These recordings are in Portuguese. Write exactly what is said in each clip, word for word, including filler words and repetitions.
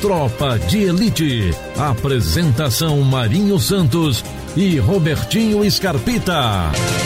Tropa de Elite. Apresentação Marinho Santos e Robertinho Scarpita.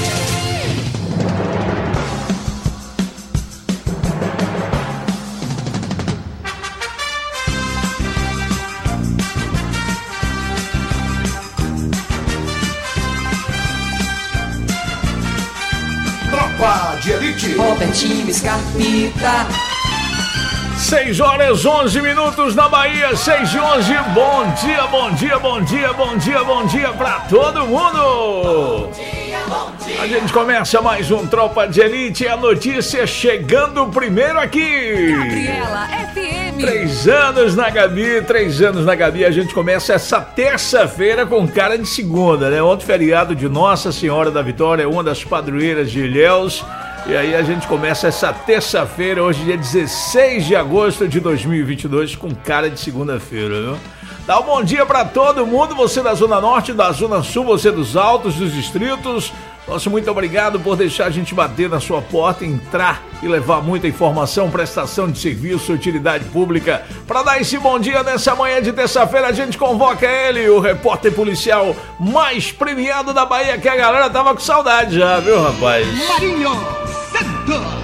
Tropa de Elite. Robertinho Scarpita. seis horas onze minutos na Bahia, seis e onze. Bom dia, bom dia, bom dia, bom dia, bom dia pra todo mundo. Bom dia, bom dia. A gente começa mais um Tropa de Elite, a notícia chegando primeiro aqui. Gabriela F M. Três anos na Gabi, três anos na Gabi. A gente começa essa terça-feira com cara de segunda, né? Ontem feriado de Nossa Senhora da Vitória, uma das padroeiras de Ilhéus. E aí a gente começa essa terça-feira, hoje dia dezesseis de agosto de dois mil e vinte e dois, com cara de segunda-feira, viu? Dá um bom dia pra todo mundo, você da Zona Norte, da Zona Sul, você dos altos, dos distritos. Nosso muito obrigado por deixar a gente bater na sua porta, entrar e levar muita informação, prestação de serviço, utilidade pública. Para dar esse bom dia nessa manhã de terça-feira, a gente convoca ele, o repórter policial mais premiado da Bahia, que a galera tava com saudade já, viu, rapaz? Marinho Santos.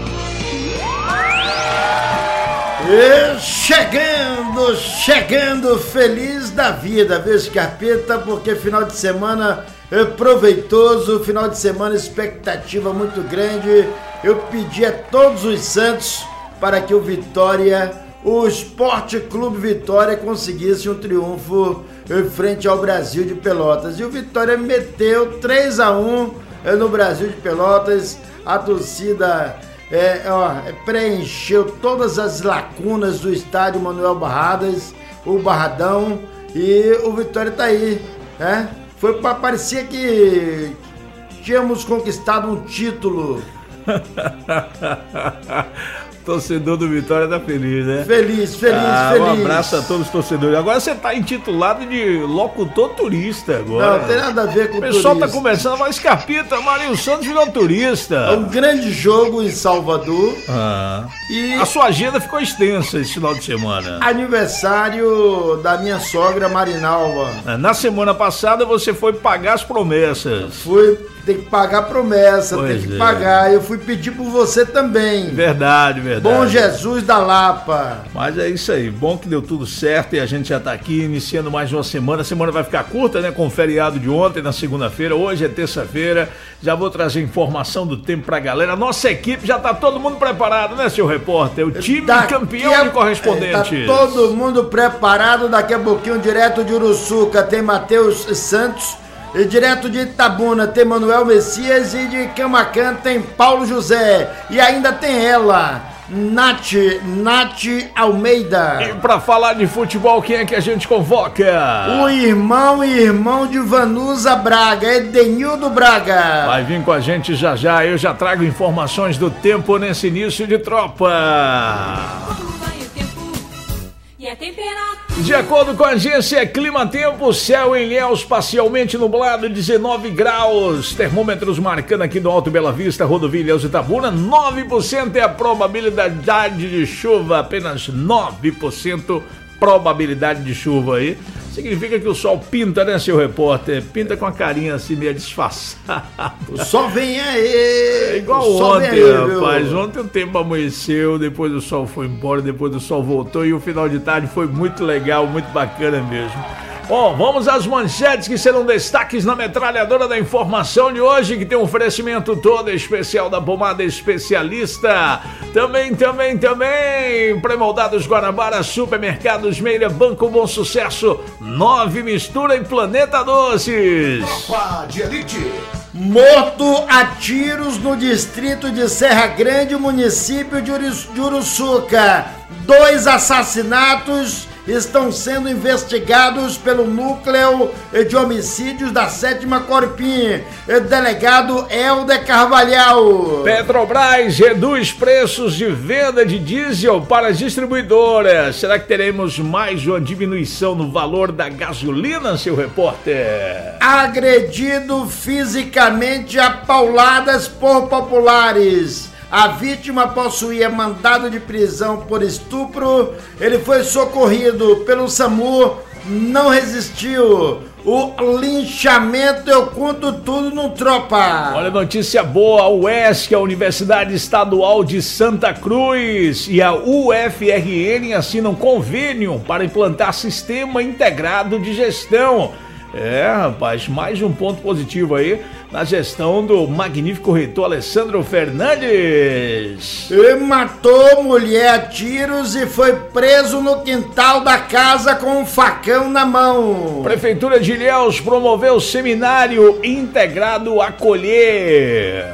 E chegando, chegando feliz da vida, viu, Scarpeta, porque final de semana é proveitoso, final de semana expectativa muito grande. Eu pedi a todos os santos para que o Vitória, o Esporte Clube Vitória, conseguisse um triunfo frente ao Brasil de Pelotas. E o Vitória meteu três a um no Brasil de Pelotas. A torcida é, ó, preencheu todas as lacunas do estádio Manuel Barradas, o Barradão, e o Vitória tá aí, né? Foi para parecer que tínhamos conquistado um título. Torcedor do Vitória tá feliz, né? Feliz, feliz, ah, feliz. Um abraço a todos os torcedores. Agora você tá intitulado de locutor turista agora. Não, tem nada a ver com o pessoal turista. Tá começando a falar Scarpita, Marinho Santos virou turista. É um grande jogo em Salvador. Ah. E a sua agenda ficou extensa esse final de semana. Aniversário da minha sogra Marinalva. Na semana passada você foi pagar as promessas. Fui, tem que pagar promessa, pois tem que é. pagar. Eu fui pedir por você também. Verdade, verdade. Bom Jesus da Lapa. Mas é isso aí, bom que deu tudo certo e a gente já tá aqui iniciando mais uma semana. A semana vai ficar curta, né, com o feriado de ontem na segunda-feira. Hoje é terça-feira, já vou trazer informação do tempo pra galera. Nossa equipe já tá todo mundo preparado, né, seu repórter? O time Daqui campeão a... de correspondentes. Tá todo mundo preparado, daqui a pouquinho direto de Uruçuca tem Matheus Santos. E direto de Itabuna tem Manuel Messias e de Camacan tem Paulo José. E ainda tem ela, Nath, Nath Almeida. E pra falar de futebol, quem é que a gente convoca? O irmão e irmão de Vanusa Braga, Edenildo Braga. Vai vir com a gente já já, eu já trago informações do tempo nesse início de tropa. De acordo com a agência Clima Tempo, céu em Ilhéus parcialmente nublado, dezenove graus, termômetros marcando aqui do Alto Bela Vista, rodovia Ilhéus Itabuna, nove por cento é a probabilidade de chuva, apenas nove por cento probabilidade de chuva aí. Significa que o sol pinta, né, seu repórter? Pinta com a carinha assim meio disfarçada. O sol vem aí. É igual o sol ontem, vem aí, rapaz. Viu? Ontem o tempo amanheceu, depois o sol foi embora, depois o sol voltou e o final de tarde foi muito legal, muito bacana mesmo. Bom, vamos às manchetes que serão destaques na metralhadora da informação de hoje, que tem um oferecimento todo especial da Pomada Especialista. Também, também, também, Premoldados Guanabara, Supermercados Meira, Banco Bom Sucesso, Nove Mistura e Planeta Doces. Tropa de Elite. Morto a tiros no distrito de Serra Grande, município de Uruçuca. Dois assassinatos estão sendo investigados pelo Núcleo de Homicídios da sétima Corpim. Delegado Helder Carvalhal. Petrobras reduz preços de venda de diesel para as distribuidoras. Será que teremos mais uma diminuição no valor da gasolina, seu repórter? Agredido fisicamente a pauladas por populares. A vítima possuía mandado de prisão por estupro. Ele foi socorrido pelo SAMU, não resistiu. O linchamento, eu conto tudo no Tropa. Olha, notícia boa, a U E S C, a Universidade Estadual de Santa Cruz, e a U F R N assinam convênio para implantar sistema integrado de gestão. É, rapaz, mais um ponto positivo aí na gestão do magnífico reitor Alessandro Fernandes. Ele matou mulher a tiros e foi preso no quintal da casa com um facão na mão. Prefeitura de Ilhéus promoveu seminário integrado Acolher.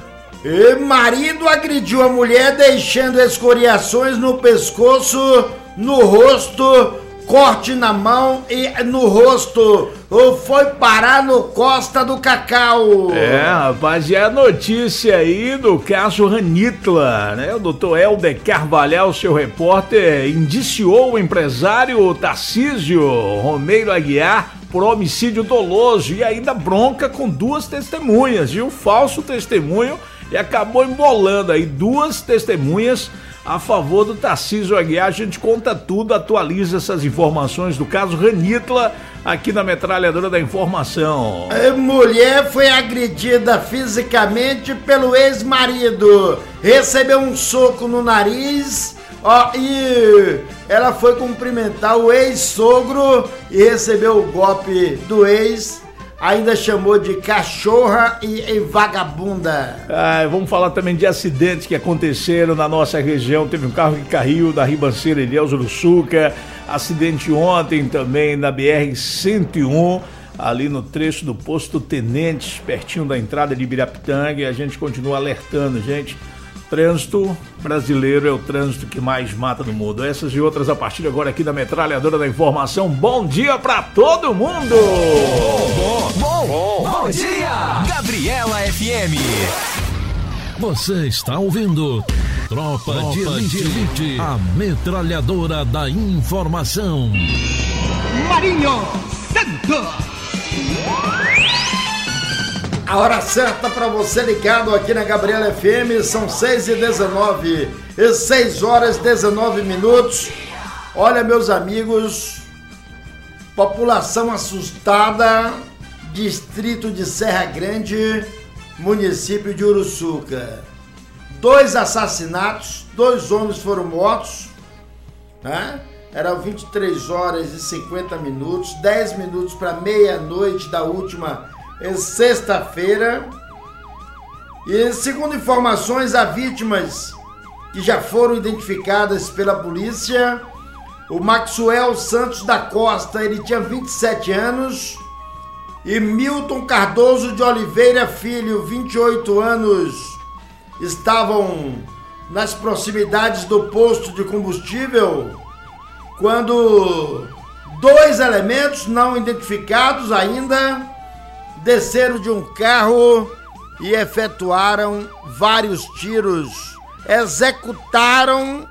E marido agrediu a mulher deixando escoriações no pescoço, no rosto, corte na mão e no rosto. Ou foi parar no Costa do Cacau. É, rapaz, e a notícia aí do caso Ranitla, né? O doutor Helder Carvalhal, seu repórter, indiciou o empresário Tarcísio Romeiro Aguiar por homicídio doloso e ainda bronca com duas testemunhas, viu? Falso testemunho, e acabou embolando aí duas testemunhas a favor do Tarcísio Aguiar. A gente conta tudo, atualiza essas informações do caso Ranitla aqui na Metralhadora da Informação. A mulher foi agredida fisicamente pelo ex-marido, recebeu um soco no nariz, ó, e ela foi cumprimentar o ex-sogro e recebeu o golpe do ex. Ainda chamou de cachorra e, e vagabunda. Ah, vamos falar também de acidentes que aconteceram na nossa região. Teve um carro que caiu da Ribanceira Ilhéus Uruçuca. Acidente ontem também na B R cento e um, ali no trecho do Posto Tenentes, pertinho da entrada de Ibirapitanga. E a gente continua alertando, gente. Trânsito brasileiro é o trânsito que mais mata no mundo. Essas e outras a partir de agora aqui da Metralhadora da Informação. Bom dia pra todo mundo! Bom, bom, bom, bom dia! Gabriela F M. Você está ouvindo Tropa, Tropa de Elite, de Elite, a Metralhadora da Informação. Marinho Santos! A hora certa para você ligado aqui na Gabriela F M, são seis e dezenove, seis horas e dezenove minutos. Olha, meus amigos, população assustada, distrito de Serra Grande, município de Uruçuca. Dois assassinatos, dois homens foram mortos, né? Eram vinte e três horas e cinquenta minutos, dez minutos para meia-noite da última sexta-feira. E segundo informações, há vítimas que já foram identificadas pela polícia. O Maxwell Santos da Costa, ele tinha vinte e sete anos, e Milton Cardoso de Oliveira Filho, vinte e oito anos, estavam nas proximidades do posto de combustível quando dois elementos não identificados ainda desceram de um carro e efetuaram vários tiros. Executaram,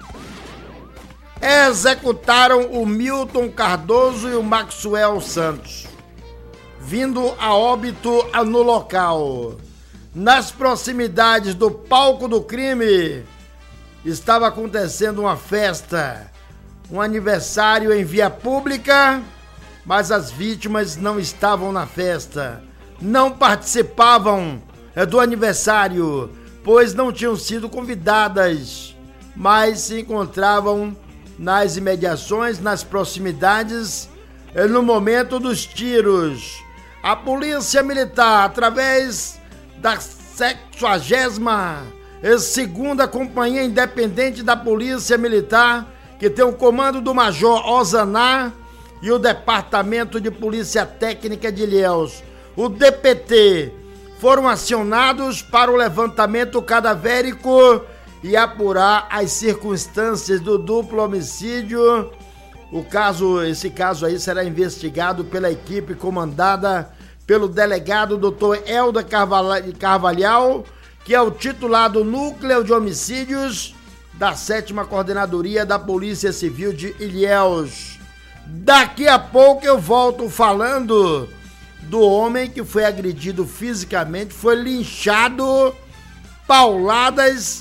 executaram o Milton Cardoso e o Maxwell Santos, vindo a óbito no local. Nas proximidades do palco do crime, estava acontecendo uma festa, um aniversário em via pública, mas as vítimas não estavam na festa. Não participavam do aniversário, pois não tinham sido convidadas, mas se encontravam nas imediações, nas proximidades, no momento dos tiros. A Polícia Militar, através da sexagésima segunda Companhia Independente da Polícia Militar, que tem o comando do Major Ozaná, e o Departamento de Polícia Técnica de Ilhéus, o D P T, foram acionados para o levantamento cadavérico e apurar as circunstâncias do duplo homicídio. O caso, esse caso aí será investigado pela equipe comandada pelo delegado doutor Helder Carvalhal, que é o titular do Núcleo de Homicídios da sétima Coordenadoria da Polícia Civil de Ilhéus. Daqui a pouco eu volto falando do homem que foi agredido fisicamente, foi linchado, pauladas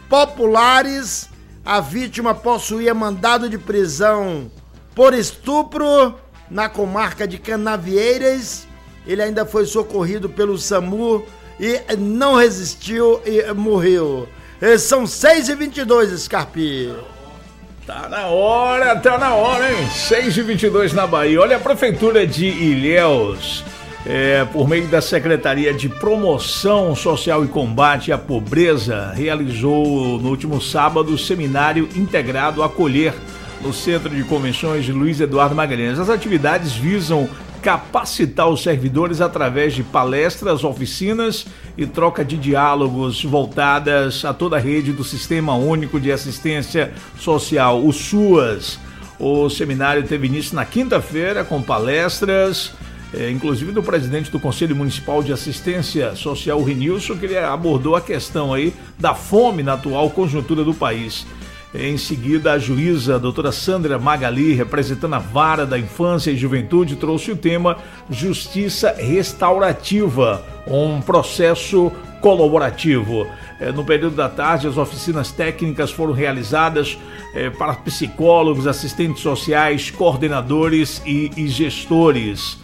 populares. A vítima possuía mandado de prisão por estupro na comarca de Canavieiras. Ele ainda foi socorrido pelo SAMU e não resistiu e morreu. São seis e vinte e dois, Scarpi. Tá na hora, tá na hora, hein? seis e vinte e dois na Bahia. Olha, a Prefeitura de Ilhéus, é, por meio da Secretaria de Promoção Social e Combate à Pobreza, realizou no último sábado o seminário integrado Acolher, no Centro de Convenções de Luiz Eduardo Magalhães. As atividades visam capacitar os servidores através de palestras, oficinas e troca de diálogos voltadas a toda a rede do Sistema Único de Assistência Social, o SUAS. O seminário teve início na quinta-feira com palestras, é, inclusive do presidente do Conselho Municipal de Assistência Social, o Renilson, que ele abordou a questão aí da fome na atual conjuntura do país. Em seguida, a juíza a doutora Sandra Magali, representando a Vara da Infância e Juventude, trouxe o tema Justiça Restaurativa, um processo colaborativo. É, no período da tarde, as oficinas técnicas foram realizadas é, para psicólogos, assistentes sociais, coordenadores e, e gestores.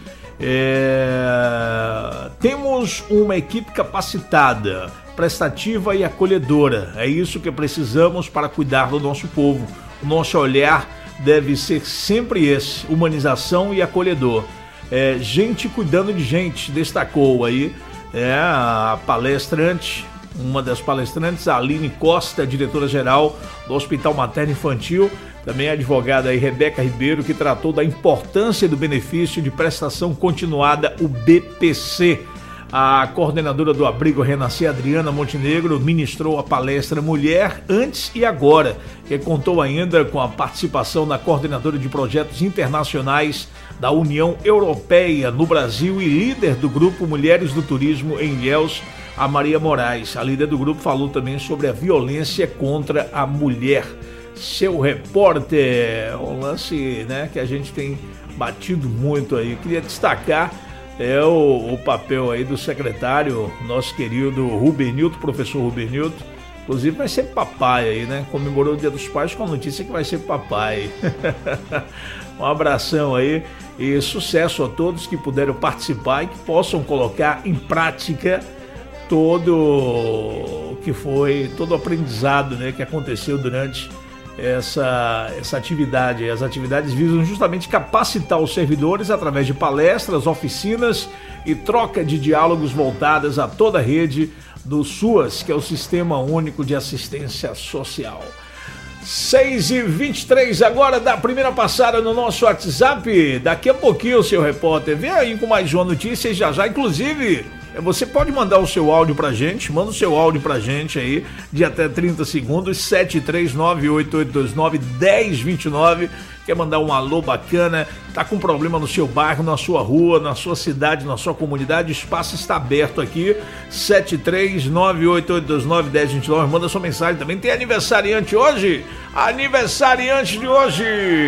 É... Temos uma equipe capacitada, prestativa e acolhedora. É isso que precisamos para cuidar do nosso povo. O nosso olhar deve ser sempre esse, humanização e acolhedor. É, gente cuidando de gente, destacou aí é, a palestrante, uma das palestrantes, a Aline Costa, diretora-geral do Hospital Materno Infantil, também a advogada aí, Rebeca Ribeiro, que tratou da importância do benefício de prestação continuada, o B P C. A coordenadora do abrigo Renascer, Adriana Montenegro, ministrou a palestra Mulher Antes e Agora, que contou ainda com a participação da coordenadora de projetos internacionais da União Europeia no Brasil e líder do grupo Mulheres do Turismo em Ilhéus, a Maria Moraes. A líder do grupo falou também sobre a violência contra a mulher. Seu repórter, um lance, né, que a gente tem batido muito aí. Eu queria destacar é o, o papel aí do secretário, nosso querido Rubenilton, professor Rubenilton. Inclusive vai ser papai aí, né? Comemorou o Dia dos Pais com a notícia que vai ser papai. Um abração aí e sucesso a todos que puderam participar e que possam colocar em prática todo o que foi, todo o aprendizado, né, que aconteceu durante essa, essa atividade. As atividades visam justamente capacitar os servidores através de palestras, oficinas e troca de diálogos voltadas a toda a rede do SUAS, que é o Sistema Único de Assistência Social. seis e vinte e três agora, da primeira passada no nosso WhatsApp. Daqui a pouquinho, seu repórter vem aí com mais uma notícia e já já, inclusive, você pode mandar o seu áudio pra gente, manda o seu áudio pra gente aí, de até trinta segundos, sete três nove oito oito dois nove um zero dois nove. Quer mandar um alô bacana, tá com problema no seu bairro, na sua rua, na sua cidade, na sua comunidade, o espaço está aberto aqui, sete três nove oito oito dois nove um zero dois nove, manda sua mensagem. Também tem aniversariante hoje, aniversariante de hoje,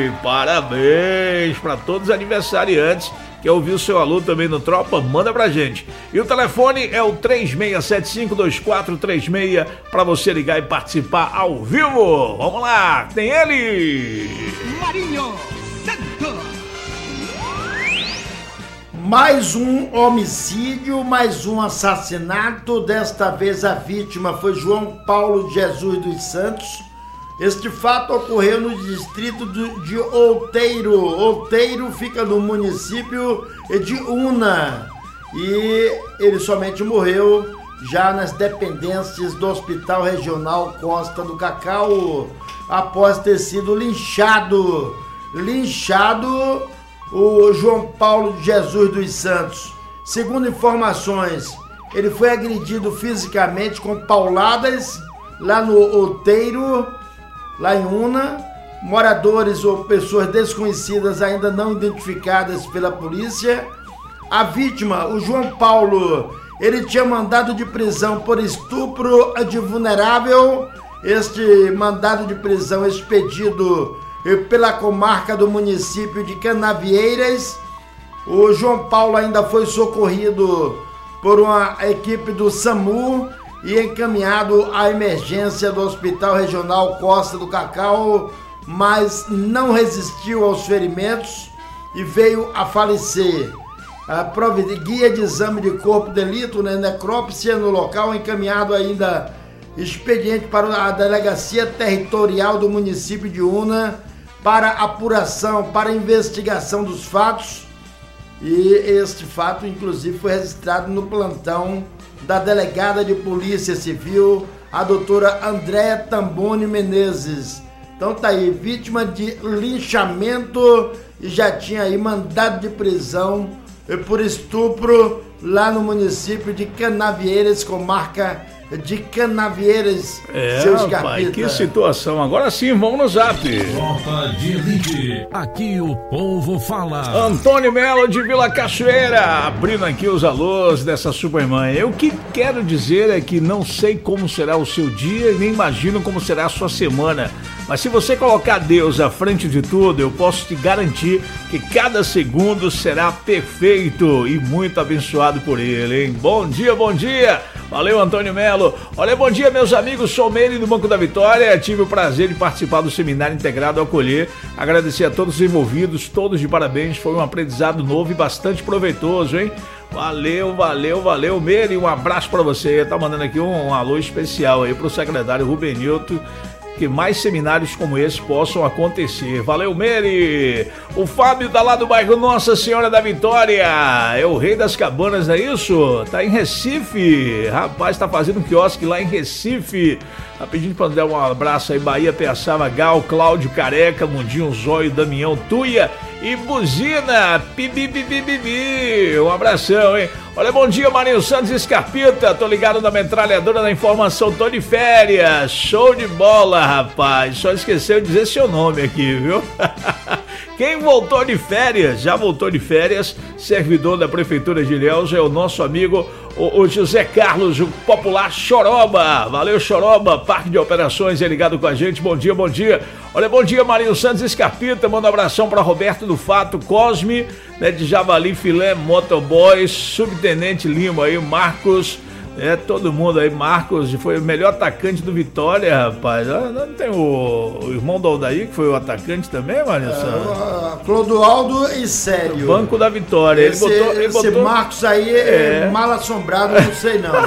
parabéns para todos os aniversariantes. Quer ouvir o seu alô também no Tropa? Manda pra gente. E o telefone é o três seis sete cinco dois quatro três seis para você ligar e participar ao vivo. Vamos lá, tem ele! Marinho Santos. Mais um homicídio, mais um assassinato. Desta vez a vítima foi João Paulo Jesus dos Santos. Este fato ocorreu no distrito de Outeiro. Outeiro fica no município de Una. E ele somente morreu já nas dependências do Hospital Regional Costa do Cacau, após ter sido linchado. Linchado o João Paulo Jesus dos Santos. Segundo informações, ele foi agredido fisicamente com pauladas lá no Outeiro, lá em Una. Moradores ou pessoas desconhecidas ainda não identificadas pela polícia. A vítima, o João Paulo, ele tinha mandado de prisão por estupro de vulnerável. Este mandado de prisão expedido pela comarca do município de Canavieiras. O João Paulo ainda foi socorrido por uma equipe do SAMU e encaminhado à emergência do Hospital Regional Costa do Cacau, mas não resistiu aos ferimentos e veio a falecer. A prova de guia de exame de corpo de delito, né, necrópsia no local, encaminhado ainda expediente para a Delegacia Territorial do município de Una para apuração, para investigação dos fatos. E este fato, inclusive, foi registrado no plantão da delegada de Polícia Civil, a doutora Andréa Tamboni Menezes. Então tá aí, vítima de linchamento e já tinha aí mandado de prisão por estupro lá no município de Canavieiras, comarca de Canavieiras. É, rapaz, que situação. Agora sim, vamos no zap. Tropa de Elite, aqui o povo fala. Antônio Melo de Vila Cachoeira, abrindo aqui os alôs dessa supermanhã. O que quero dizer é que não sei como será o seu dia e nem imagino como será a sua semana. Mas se você colocar Deus à frente de tudo, eu posso te garantir que cada segundo será perfeito e muito abençoado por Ele, hein? Bom dia, bom dia! Valeu, Antônio Melo. Olha, bom dia, meus amigos. Sou Meire do Banco da Vitória. Tive o prazer de participar do Seminário Integrado Acolher. Agradecer a todos os envolvidos, todos de parabéns. Foi um aprendizado novo e bastante proveitoso, hein? Valeu, valeu, valeu, Meire. Um abraço pra você. Tá mandando aqui um, um alô especial aí pro secretário Rubenilton. Que mais seminários como esse possam acontecer. Valeu, Meire! O Fábio tá lá do bairro Nossa Senhora da Vitória. É o rei das cabanas, não é isso? Tá em Recife. Rapaz, tá fazendo um quiosque lá em Recife. Tá pedindo pra dar um abraço aí. Bahia, Piaçava, Gal, Cláudio Careca, Mundinho Zóio, Damião, Tuia e Buzina. Pibi, pibi, pibi. Um abração, hein? Olha, bom dia, Marinho Santos Escarpita. Tô ligado na metralhadora da informação. Tô de férias. Show de bola, rapaz. Só esqueceu de dizer seu nome aqui, viu? Quem voltou de férias, já voltou de férias, servidor da Prefeitura de Ilhéus, é o nosso amigo o, o José Carlos, o popular Choroba. Valeu, Choroba, Parque de Operações é ligado com a gente. Bom dia, bom dia. Olha, bom dia, Marinho Santos Escarpita. Manda um abração para Roberto do Fato, Cosme, né, de Javali Filé, Motoboys, Subtenente Lima aí, Marcos. É, todo mundo aí, Marcos, foi o melhor atacante do Vitória, rapaz. Não tem o, o irmão do Aldair, que foi o atacante também, Marinho Santos? É, Clodoaldo e Sério. Banco da Vitória. Esse, ele botou, ele esse botou... Marcos aí é, é mal assombrado, não sei não.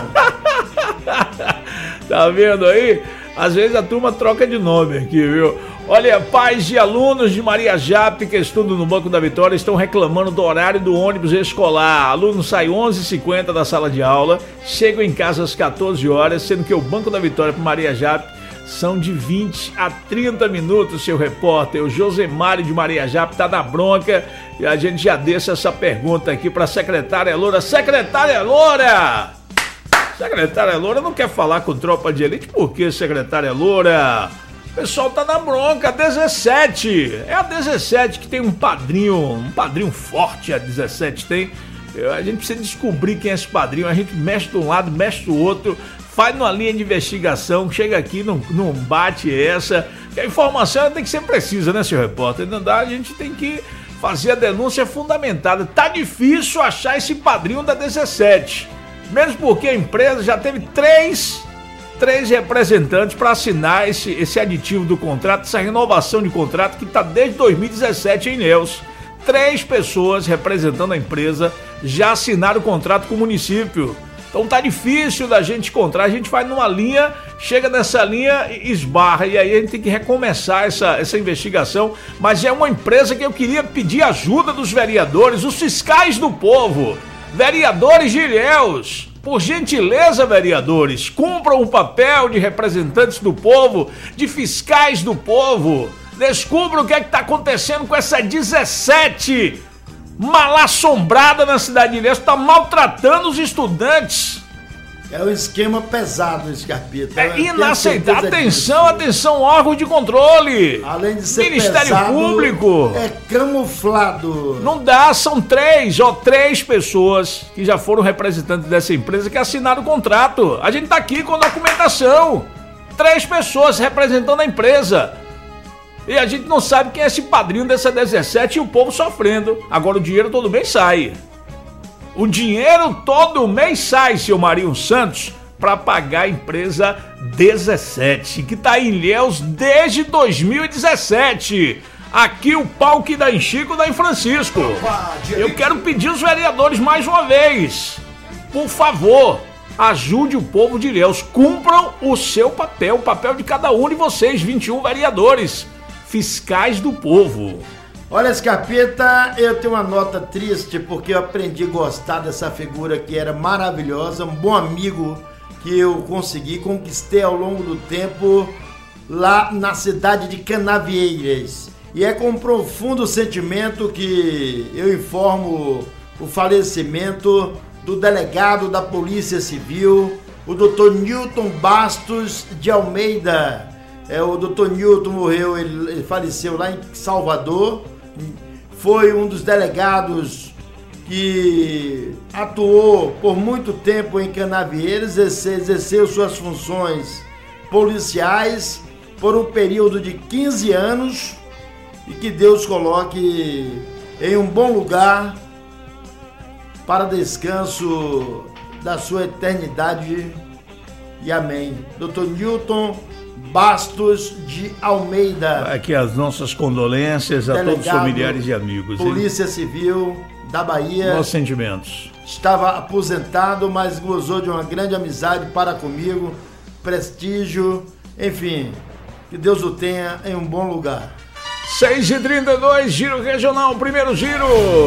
Tá vendo aí? Às vezes a turma troca de nome aqui, viu? Olha, pais de alunos de Maria Jape que estudam no Banco da Vitória estão reclamando do horário do ônibus escolar. Alunos saem onze e cinquenta da sala de aula, chegam em casa às quatorze horas, sendo que o Banco da Vitória para Maria Jape são de vinte a trinta minutos, seu repórter. O Josemário de Maria Jape tá na bronca e a gente já deixa essa pergunta aqui para a secretária Loura. Secretária Loura! Secretária Loura não quer falar com tropa de elite, por que, secretária Loura? O pessoal tá na bronca, dezessete. É a dezessete que tem um padrinho, um padrinho forte, a dezessete tem. A gente precisa descobrir quem é esse padrinho, a gente mexe de um lado, mexe do outro, faz uma linha de investigação, chega aqui, não, não bate essa. Porque a informação tem que ser precisa, né, senhor repórter? Não dá, a gente tem que fazer a denúncia fundamentada. Tá difícil achar esse padrinho da dezessete. Mesmo porque a empresa já teve três, três representantes para assinar esse, esse aditivo do contrato, essa renovação de contrato que está desde dois mil e dezessete em Ilhéus. Três pessoas representando a empresa já assinaram o contrato com o município. Então tá difícil da gente encontrar, a gente vai numa linha, chega nessa linha e esbarra, e aí a gente tem que recomeçar essa, essa investigação. Mas é uma empresa que eu queria pedir ajuda dos vereadores, os fiscais do povo. Vereadores de Ilhéus, por gentileza, vereadores, cumpram o papel de representantes do povo, de fiscais do povo. Descubram o que é que está acontecendo com essa dezessete mal assombrada na cidade de Ilhéus, está maltratando os estudantes. É um esquema pesado, Escarpita. É inaceitável. Atenção, atenção, órgão de controle. Além de ser Ministério pesado, Público. É camuflado. Não dá, são três, ó, três pessoas que já foram representantes dessa empresa que assinaram o contrato. A gente tá aqui com a documentação. Três pessoas representando a empresa. E a gente não sabe quem é esse padrinho dessa dezessete e o povo sofrendo. Agora o dinheiro todo mês sai. O dinheiro todo mês sai, seu Marinho Santos, para pagar a empresa dezessete, que está em Ilhéus desde dois mil e dezessete. Aqui o pau que dá em Chico, dá em Francisco. Eu quero pedir aos vereadores mais uma vez, por favor, ajude o povo de Ilhéus, cumpram o seu papel, o papel de cada um de vocês, vinte e um vereadores, fiscais do povo. Olha, Scarpeta, eu tenho uma nota triste porque eu aprendi a gostar dessa figura que era maravilhosa, um bom amigo que eu consegui, conquistei ao longo do tempo lá na cidade de Canavieiras. E é com um profundo sentimento que eu informo o falecimento do delegado da Polícia Civil, o doutor Newton Bastos de Almeida. É, o doutor Newton morreu, ele, ele faleceu lá em Salvador, foi um dos delegados que atuou por muito tempo em Canavieiras, exerceu suas funções policiais por um período de quinze anos, e que Deus coloque em um bom lugar para descanso da sua eternidade, e amém. doutor Newton Bastos de Almeida. Aqui as nossas condolências a todos os familiares e amigos. Polícia hein? Civil da Bahia. Nossos sentimentos. Estava aposentado, mas gozou de uma grande amizade para comigo, prestígio, enfim, que Deus o tenha em um bom lugar. seis e trinta e dois, Giro Regional, primeiro giro.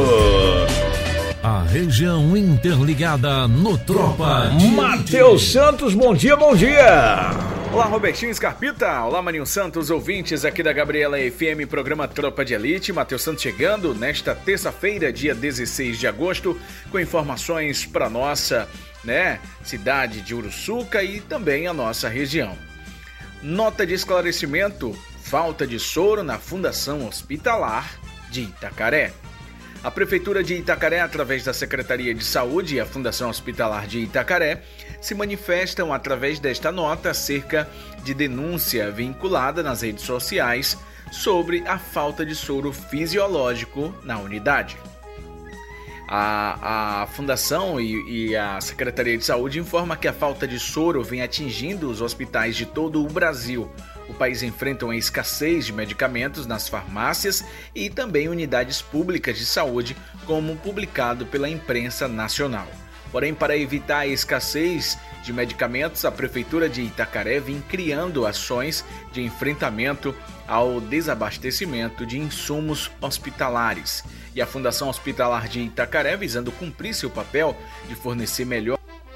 A região interligada no Tropa de Matheus Santos, bom dia, bom dia. Olá, Robertinho Scarpita. Olá, Maninho Santos, ouvintes aqui da Gabriela F M, programa Tropa de Elite. Matheus Santos chegando nesta terça-feira, dia dezesseis de agosto, com informações para nossa, né, cidade de Uruçuca e também a nossa região. Nota de esclarecimento: falta de soro na Fundação Hospitalar de Itacaré. A Prefeitura de Itacaré, através da Secretaria de Saúde e a Fundação Hospitalar de Itacaré, se manifestam através desta nota acerca de denúncia vinculada nas redes sociais sobre a falta de soro fisiológico na unidade. A, a Fundação e, e a Secretaria de Saúde informa que a falta de soro vem atingindo os hospitais de todo o Brasil. O país enfrenta uma escassez de medicamentos nas farmácias e também unidades públicas de saúde, como publicado pela imprensa nacional. Porém, para evitar a escassez de medicamentos, a Prefeitura de Itacaré vem criando ações de enfrentamento ao desabastecimento de insumos hospitalares. E a Fundação Hospitalar de Itacaré, visando cumprir seu papel de fornecer melhor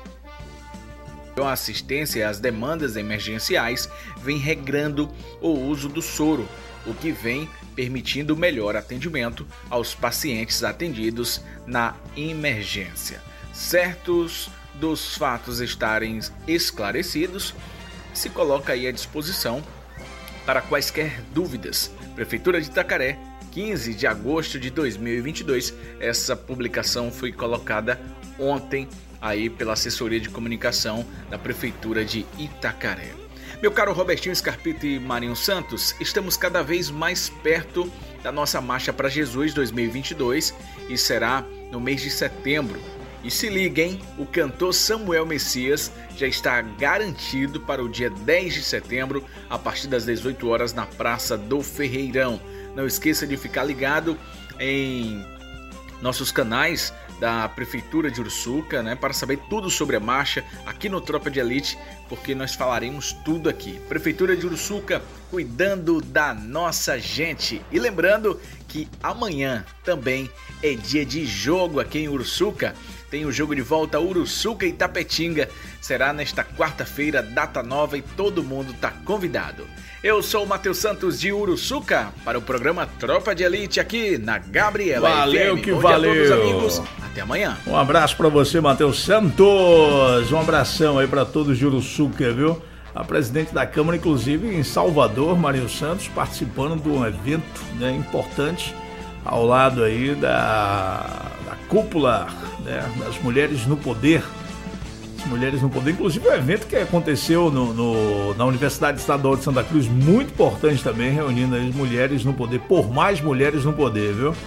assistência às demandas emergenciais, vem regrando o uso do soro, o que vem permitindo melhor atendimento aos pacientes atendidos na emergência. Certos dos fatos estarem esclarecidos, se coloca aí à disposição para quaisquer dúvidas. Prefeitura de Itacaré, quinze de agosto de dois mil e vinte e dois. Essa publicação foi colocada ontem aí pela assessoria de comunicação da Prefeitura de Itacaré. Meu caro Robertinho Scarpita e Marinho Santos, estamos cada vez mais perto da nossa Marcha para Jesus dois mil e vinte e dois e será no mês de setembro. E se liguem, o cantor Samuel Messias já está garantido para o dia dez de setembro, a partir das dezoito horas, na Praça do Ferreirão. Não esqueça de ficar ligado em nossos canais da Prefeitura de Uruçuca, né, para saber tudo sobre a marcha aqui no Tropa de Elite, porque nós falaremos tudo aqui. Prefeitura de Uruçuca, cuidando da nossa gente. E lembrando que amanhã também é dia de jogo aqui em Uruçuca. Tem o jogo de volta Uruçuca e Tapetinga. Será nesta quarta-feira, data nova, e todo mundo está convidado. Eu sou o Matheus Santos de Uruçuca para o programa Tropa de Elite aqui na Gabriela Valeu F M. que Bom valeu. dia a todos, amigos. Até amanhã. Um abraço para você, Matheus Santos. Um abração aí para todos de Uruçuca, viu? A presidente da Câmara, inclusive, em Salvador, Marinho Santos, participando de um evento, né, importante, ao lado aí da, da cúpula, né, das Mulheres no Poder. As Mulheres no Poder, inclusive um evento que aconteceu no, no, na Universidade Estadual de Santa Cruz, muito importante também, reunindo as mulheres no poder, por mais mulheres no poder, viu? A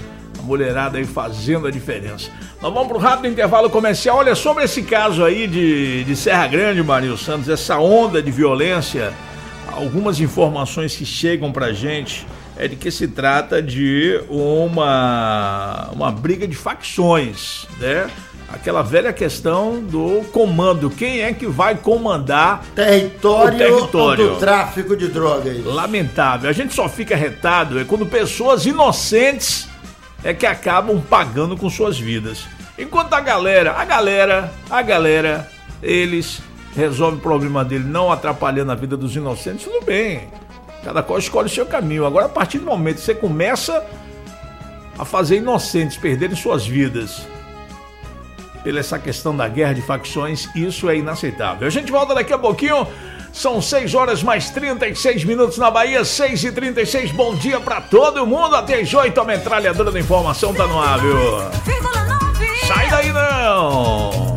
mulherada aí fazendo a diferença. Nós vamos para o rápido intervalo comercial. Olha, sobre esse caso aí de, de Serra Grande, Marinho Santos, essa onda de violência, algumas informações que chegam pra gente é de que se trata de uma, uma briga de facções, né? Aquela velha questão do comando. Quem é que vai comandar território, o território do tráfico de drogas? Lamentável. A gente só fica retado é quando pessoas inocentes é que acabam pagando com suas vidas. Enquanto a galera, a galera, a galera, eles resolvem o problema dele não atrapalhando a vida dos inocentes, tudo bem. Cada qual escolhe o seu caminho. Agora, a partir do momento que você começa a fazer inocentes perderem suas vidas pela essa questão da guerra de facções, isso é inaceitável. A gente volta daqui a pouquinho. São seis horas mais trinta e seis minutos na Bahia, seis e trinta e seis. Bom dia pra todo mundo. Até às oito, a metralhadora da informação tá no ar, viu? Sai daí não!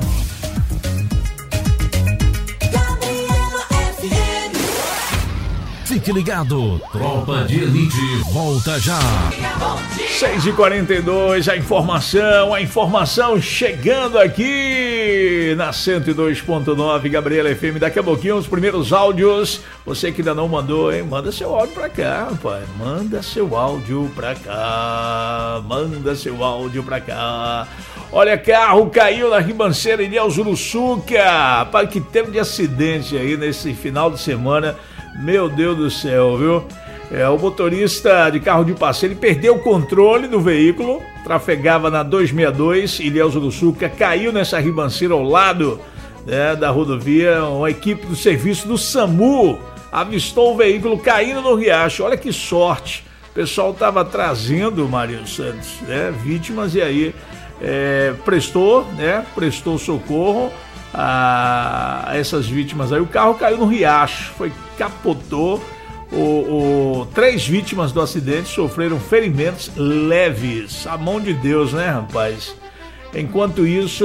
Fique ligado, Tropa de Elite volta já. seis e quarenta e dois, a informação, a informação chegando aqui na cento e dois ponto nove, Gabriela F M. Daqui a pouquinho os primeiros áudios. Você que ainda não mandou, hein? Manda seu áudio pra cá, rapaz. Manda seu áudio pra cá. Manda seu áudio pra cá. Olha, carro caiu na ribanceira Ilhéus Uruçuca. Rapaz, que tempo de acidente aí nesse final de semana. Meu Deus do céu, viu? É, o motorista de carro de passeio, ele perdeu o controle do veículo, trafegava na duzentos e sessenta e dois, Ilhéus Uruçuca, caiu nessa ribanceira ao lado, né, da rodovia. Uma equipe do serviço do SAMU avistou o veículo caindo no riacho. Olha que sorte, o pessoal estava trazendo, Marinho Santos, né, vítimas, e aí é, prestou, né, prestou socorro a essas vítimas aí. O carro caiu no riacho, foi, capotou. O, o, três vítimas do acidente sofreram ferimentos leves. A mão de Deus, né, rapaz? Enquanto isso,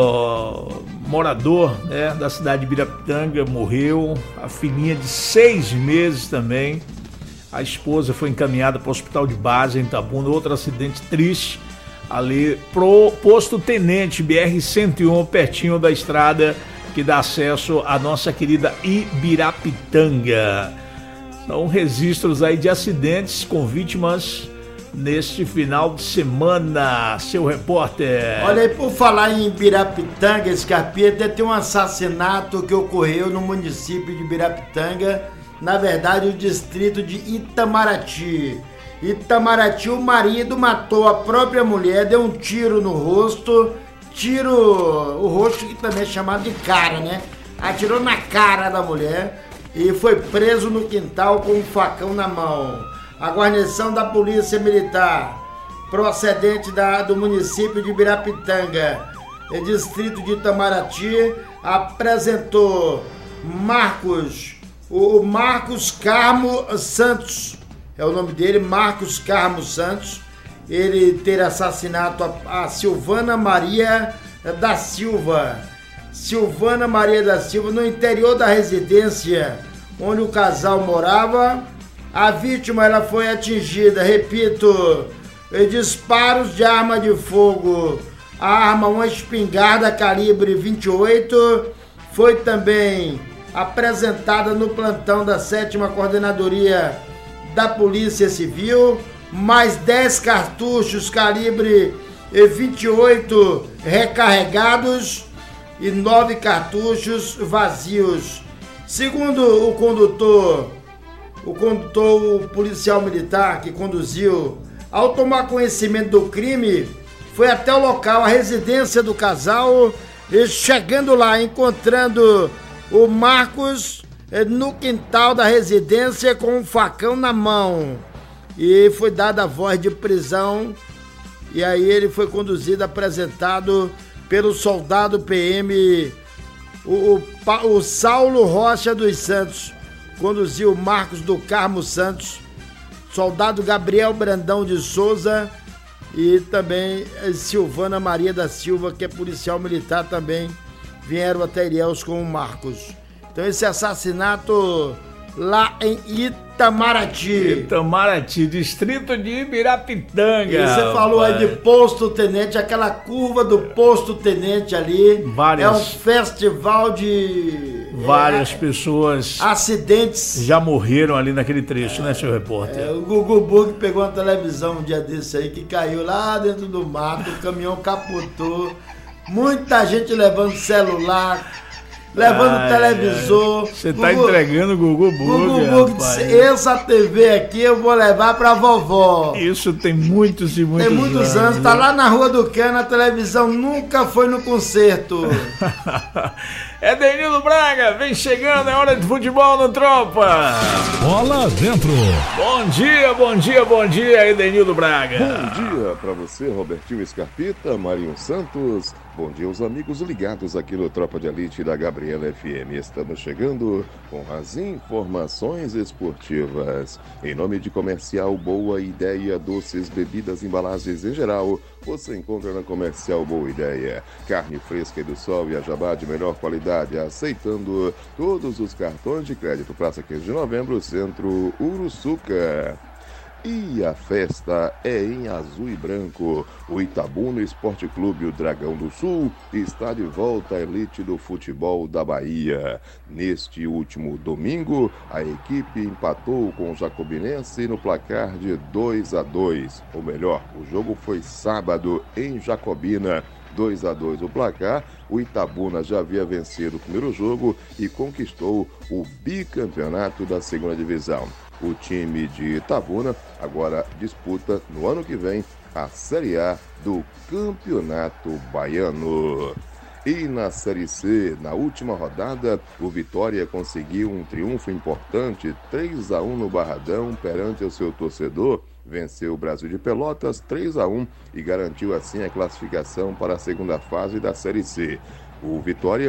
morador, né, da cidade de Birapitanga morreu. A filhinha de seis meses também. A esposa foi encaminhada para o hospital de base em Itabuna. Outro acidente triste ali pro posto Tenente B R cento e um, pertinho da estrada que dá acesso à nossa querida Ibirapitanga. São registros aí de acidentes com vítimas neste final de semana. Seu repórter. Olha aí, por falar em Ibirapitanga, Scarpeta, tem um assassinato que ocorreu no município de Ibirapitanga, na verdade o distrito de Itamaraty. Itamaraty, o marido matou a própria mulher, deu um tiro no rosto, tiro, o rosto que também é chamado de cara, né? Atirou na cara da mulher e foi preso no quintal com um facão na mão. A guarnição da Polícia Militar, procedente da, do município de Ibirapitanga, distrito de Itamaraty, apresentou Marcos, o Marcos Carmo Santos, é o nome dele, Marcos Carmo Santos. Ele ter assassinado a, a Silvana Maria da Silva. Silvana Maria da Silva, no interior da residência onde o casal morava. A vítima, ela foi atingida, repito, disparos de arma de fogo. A arma, uma espingarda calibre vinte e oito, foi também apresentada no plantão da sétima Coordenadoria da Polícia Civil. Mais dez cartuchos calibre vinte e oito recarregados e nove cartuchos vazios. Segundo o condutor, o condutor, o policial militar que conduziu, ao tomar conhecimento do crime, foi até o local, a residência do casal, e chegando lá, encontrando o Marcos no quintal da residência com um facão na mão. E foi dada a voz de prisão, e aí ele foi conduzido, apresentado pelo soldado P M, o, o, o Saulo Rocha dos Santos, conduziu o Marcos do Carmo Santos, soldado Gabriel Brandão de Souza e também Silvana Maria da Silva, que é policial militar também, vieram até Ilhéus com o Marcos. Então esse assassinato lá em Itamaraty. Itamaraty, distrito de Ibirapitanga. E você falou aí de Posto Tenente, aquela curva do Posto Tenente ali. Várias. É um festival de... Várias é, pessoas... acidentes. Já morreram ali naquele trecho, é, né, seu repórter? É, o Gugu Bug pegou uma televisão um dia desse aí que caiu lá dentro do mato, o caminhão capotou, muita gente levando celular, levando ai, televisor. Você tá Gugu, entregando o Gugu Bug, Gugu Bug disse, essa T V aqui eu vou levar pra vovó. Isso tem muitos e muitos anos. Tem muitos anos, anos. Tá lá na Rua do Cana, a televisão nunca foi no concerto. É Denildo Braga, vem chegando, é hora de futebol no Tropa. Bola dentro. Bom dia, bom dia, bom dia, Edenildo Braga. Bom dia pra você, Robertinho Scarpita, Marinho Santos. Bom dia aos amigos ligados aqui no Tropa de Elite da Gabriela F M. Estamos chegando com as informações esportivas. Em nome de Comercial Boa Ideia, doces, bebidas, embalagens em geral, você encontra na Comercial Boa Ideia. Carne fresca e do sol e a jabá de melhor qualidade, aceitando todos os cartões de crédito. Praça quinze de novembro, Centro Uruçuca. E a festa é em azul e branco. O Itabuna Esporte Clube, o Dragão do Sul, está de volta à elite do futebol da Bahia. Neste último domingo, a equipe empatou com o Jacobinense no placar de dois a dois. Ou melhor, o jogo foi sábado em Jacobina. dois a dois o placar, o Itabuna já havia vencido o primeiro jogo e conquistou o bicampeonato da segunda divisão. O time de Itabuna agora disputa no ano que vem a Série A do Campeonato Baiano. E na Série C, na última rodada, o Vitória conseguiu um triunfo importante, três a um no Barradão perante o seu torcedor. Venceu o Brasil de Pelotas três a um e garantiu assim a classificação para a segunda fase da Série C. O Vitória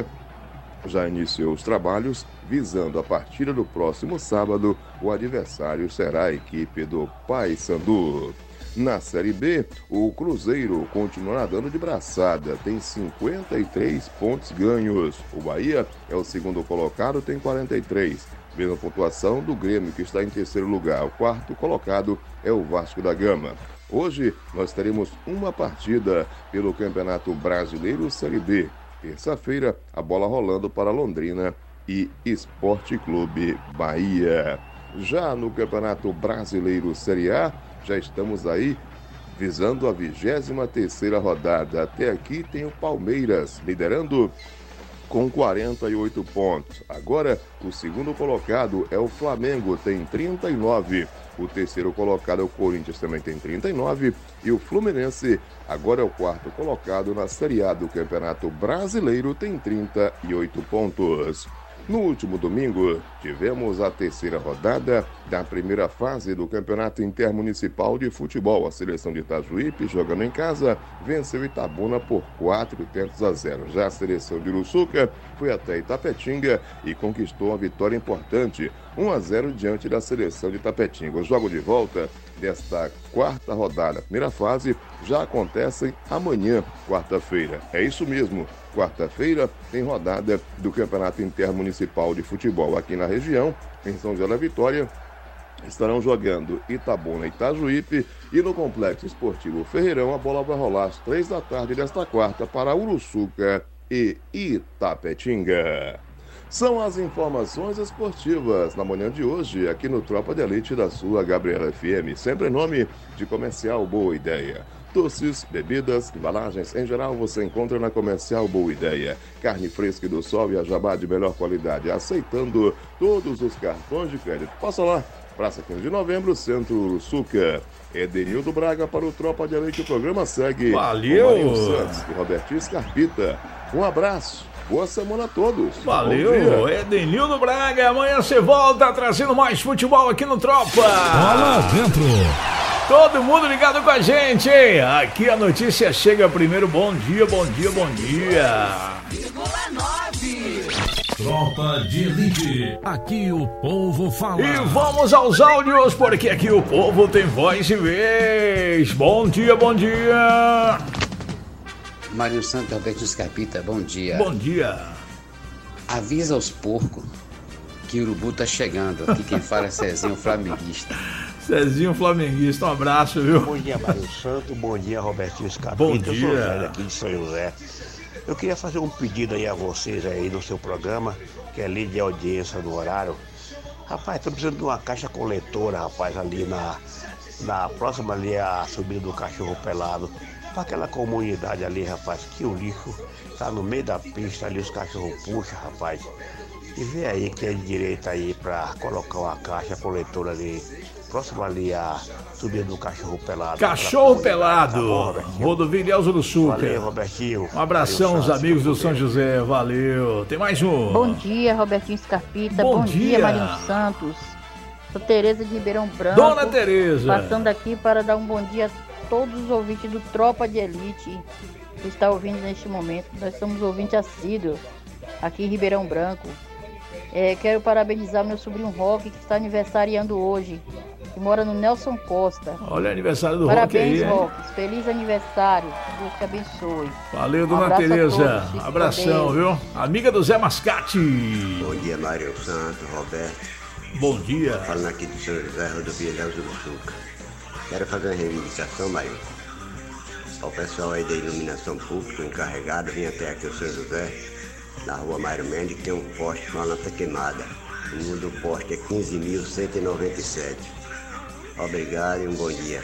já iniciou os trabalhos visando a partida do próximo sábado. O adversário será a equipe do Paysandu. Na Série B, o Cruzeiro continua nadando de braçada, tem cinquenta e três pontos ganhos. O Bahia é o segundo colocado, tem quarenta e três. Mesma pontuação do Grêmio, que está em terceiro lugar. O quarto colocado é o Vasco da Gama. Hoje nós teremos uma partida pelo Campeonato Brasileiro Série B. Terça-feira, a bola rolando para Londrina e Esporte Clube Bahia. Já no Campeonato Brasileiro Série A, já estamos aí visando a vigésima terceira rodada. Até aqui tem o Palmeiras liderando com quarenta e oito pontos. Agora, o segundo colocado é o Flamengo, tem trinta e nove. O terceiro colocado é o Corinthians, também tem trinta e nove. E o Fluminense, agora é o quarto colocado na Série A do Campeonato Brasileiro, tem trinta e oito pontos. No último domingo, tivemos a terceira rodada da primeira fase do Campeonato Intermunicipal de Futebol. A seleção de Itajuípe, jogando em casa, venceu Itabuna por quatro tentos a zero. Já a seleção de Uruçuca foi até Itapetinga e conquistou uma vitória importante, um a zero diante da seleção de Itapetinga. O jogo de volta desta quarta rodada, primeira fase, já acontecem amanhã, quarta-feira. É isso mesmo. Quarta-feira tem rodada do Campeonato Intermunicipal de Futebol aqui na região, em São José da Vitória. Estarão jogando Itabuna e Itajuípe, e no Complexo Esportivo Ferreirão a bola vai rolar às três da tarde desta quarta para Uruçuca e Itapetinga. São as informações esportivas na manhã de hoje aqui no Tropa de Elite da sua Gabriela F M, sempre em nome de Comercial Boa Ideia. Doces, bebidas, embalagens, em geral você encontra na Comercial Boa Ideia. Carne fresca do sol e a jabá de melhor qualidade, aceitando todos os cartões de crédito. Passa lá, Praça quinze de novembro, Centro Uruçuca. Edenildo Braga para o Tropa de Elite, o programa segue. Valeu! Marinho Santos e Robertinho Scarpita. Um abraço. Boa semana a todos. Valeu, Edenildo Braga. Amanhã você volta trazendo mais futebol aqui no Tropa. Bola dentro. Todo mundo ligado com a gente, hein? Aqui a notícia chega primeiro. Bom dia, bom dia, bom dia. Tropa de Elite. Aqui o povo fala. E vamos aos áudios, porque aqui o povo tem voz e vez. Bom dia, bom dia. Marinho Santos, Roberto Scarpita, bom dia. Bom dia. Avisa aos porcos que o Urubu tá chegando. Aqui quem fala é Cezinho Flamenguista. Cezinho Flamenguista, um abraço, viu? Bom dia, Mário Santo. Bom dia, Robertinho Escapeta. Bom dia. Eu sou o Zé aqui de São José. Eu queria fazer um pedido aí a vocês aí no seu programa, que é ali de audiência no horário. Rapaz, tô precisando de uma caixa coletora, rapaz, ali na, na próxima ali a subida do Cachorro Pelado. Para aquela comunidade ali, rapaz, que o lixo tá no meio da pista ali, os cachorros puxam, rapaz. E vê aí que tem direito aí para colocar uma caixa coletora ali, próximo ali a subida do Cachorro Pelado. Cachorro Pelado, tá bom, Rodovia Ilhéus do Sul. Valeu, Robertinho. Um abração aos amigos do São José, valeu. Tem mais um. Bom dia, Robertinho Escarpita. Bom, Bom dia. dia, Marinho Santos. Sou Tereza de Ribeirão Branco. Dona Tereza. Passando aqui para dar um bom dia a todos os ouvintes do Tropa de Elite que está ouvindo neste momento. Nós somos ouvintes assíduos aqui em Ribeirão Branco. É, quero parabenizar meu sobrinho Roque, que está aniversariando hoje, que mora no Nelson Costa. Olha o aniversário do Parabéns, Roque aí, Roque. Feliz aniversário. Deus te abençoe. Valeu, Um Dona abraço a Tereza. todos. Abração, viu? Amiga do Zé Mascate. Bom dia, Mário Santos, Roberto. Bom dia. Falando aqui do São José, Rodovia Ilhéus do Sul. Quero fazer uma reivindicação, Mário. Ao pessoal aí da iluminação pública, encarregado, vim até aqui o São José, na rua Mário Mendes, que tem um poste com uma lâmpada queimada. O número do poste é quinze mil cento e noventa e sete. Obrigado e um bom dia.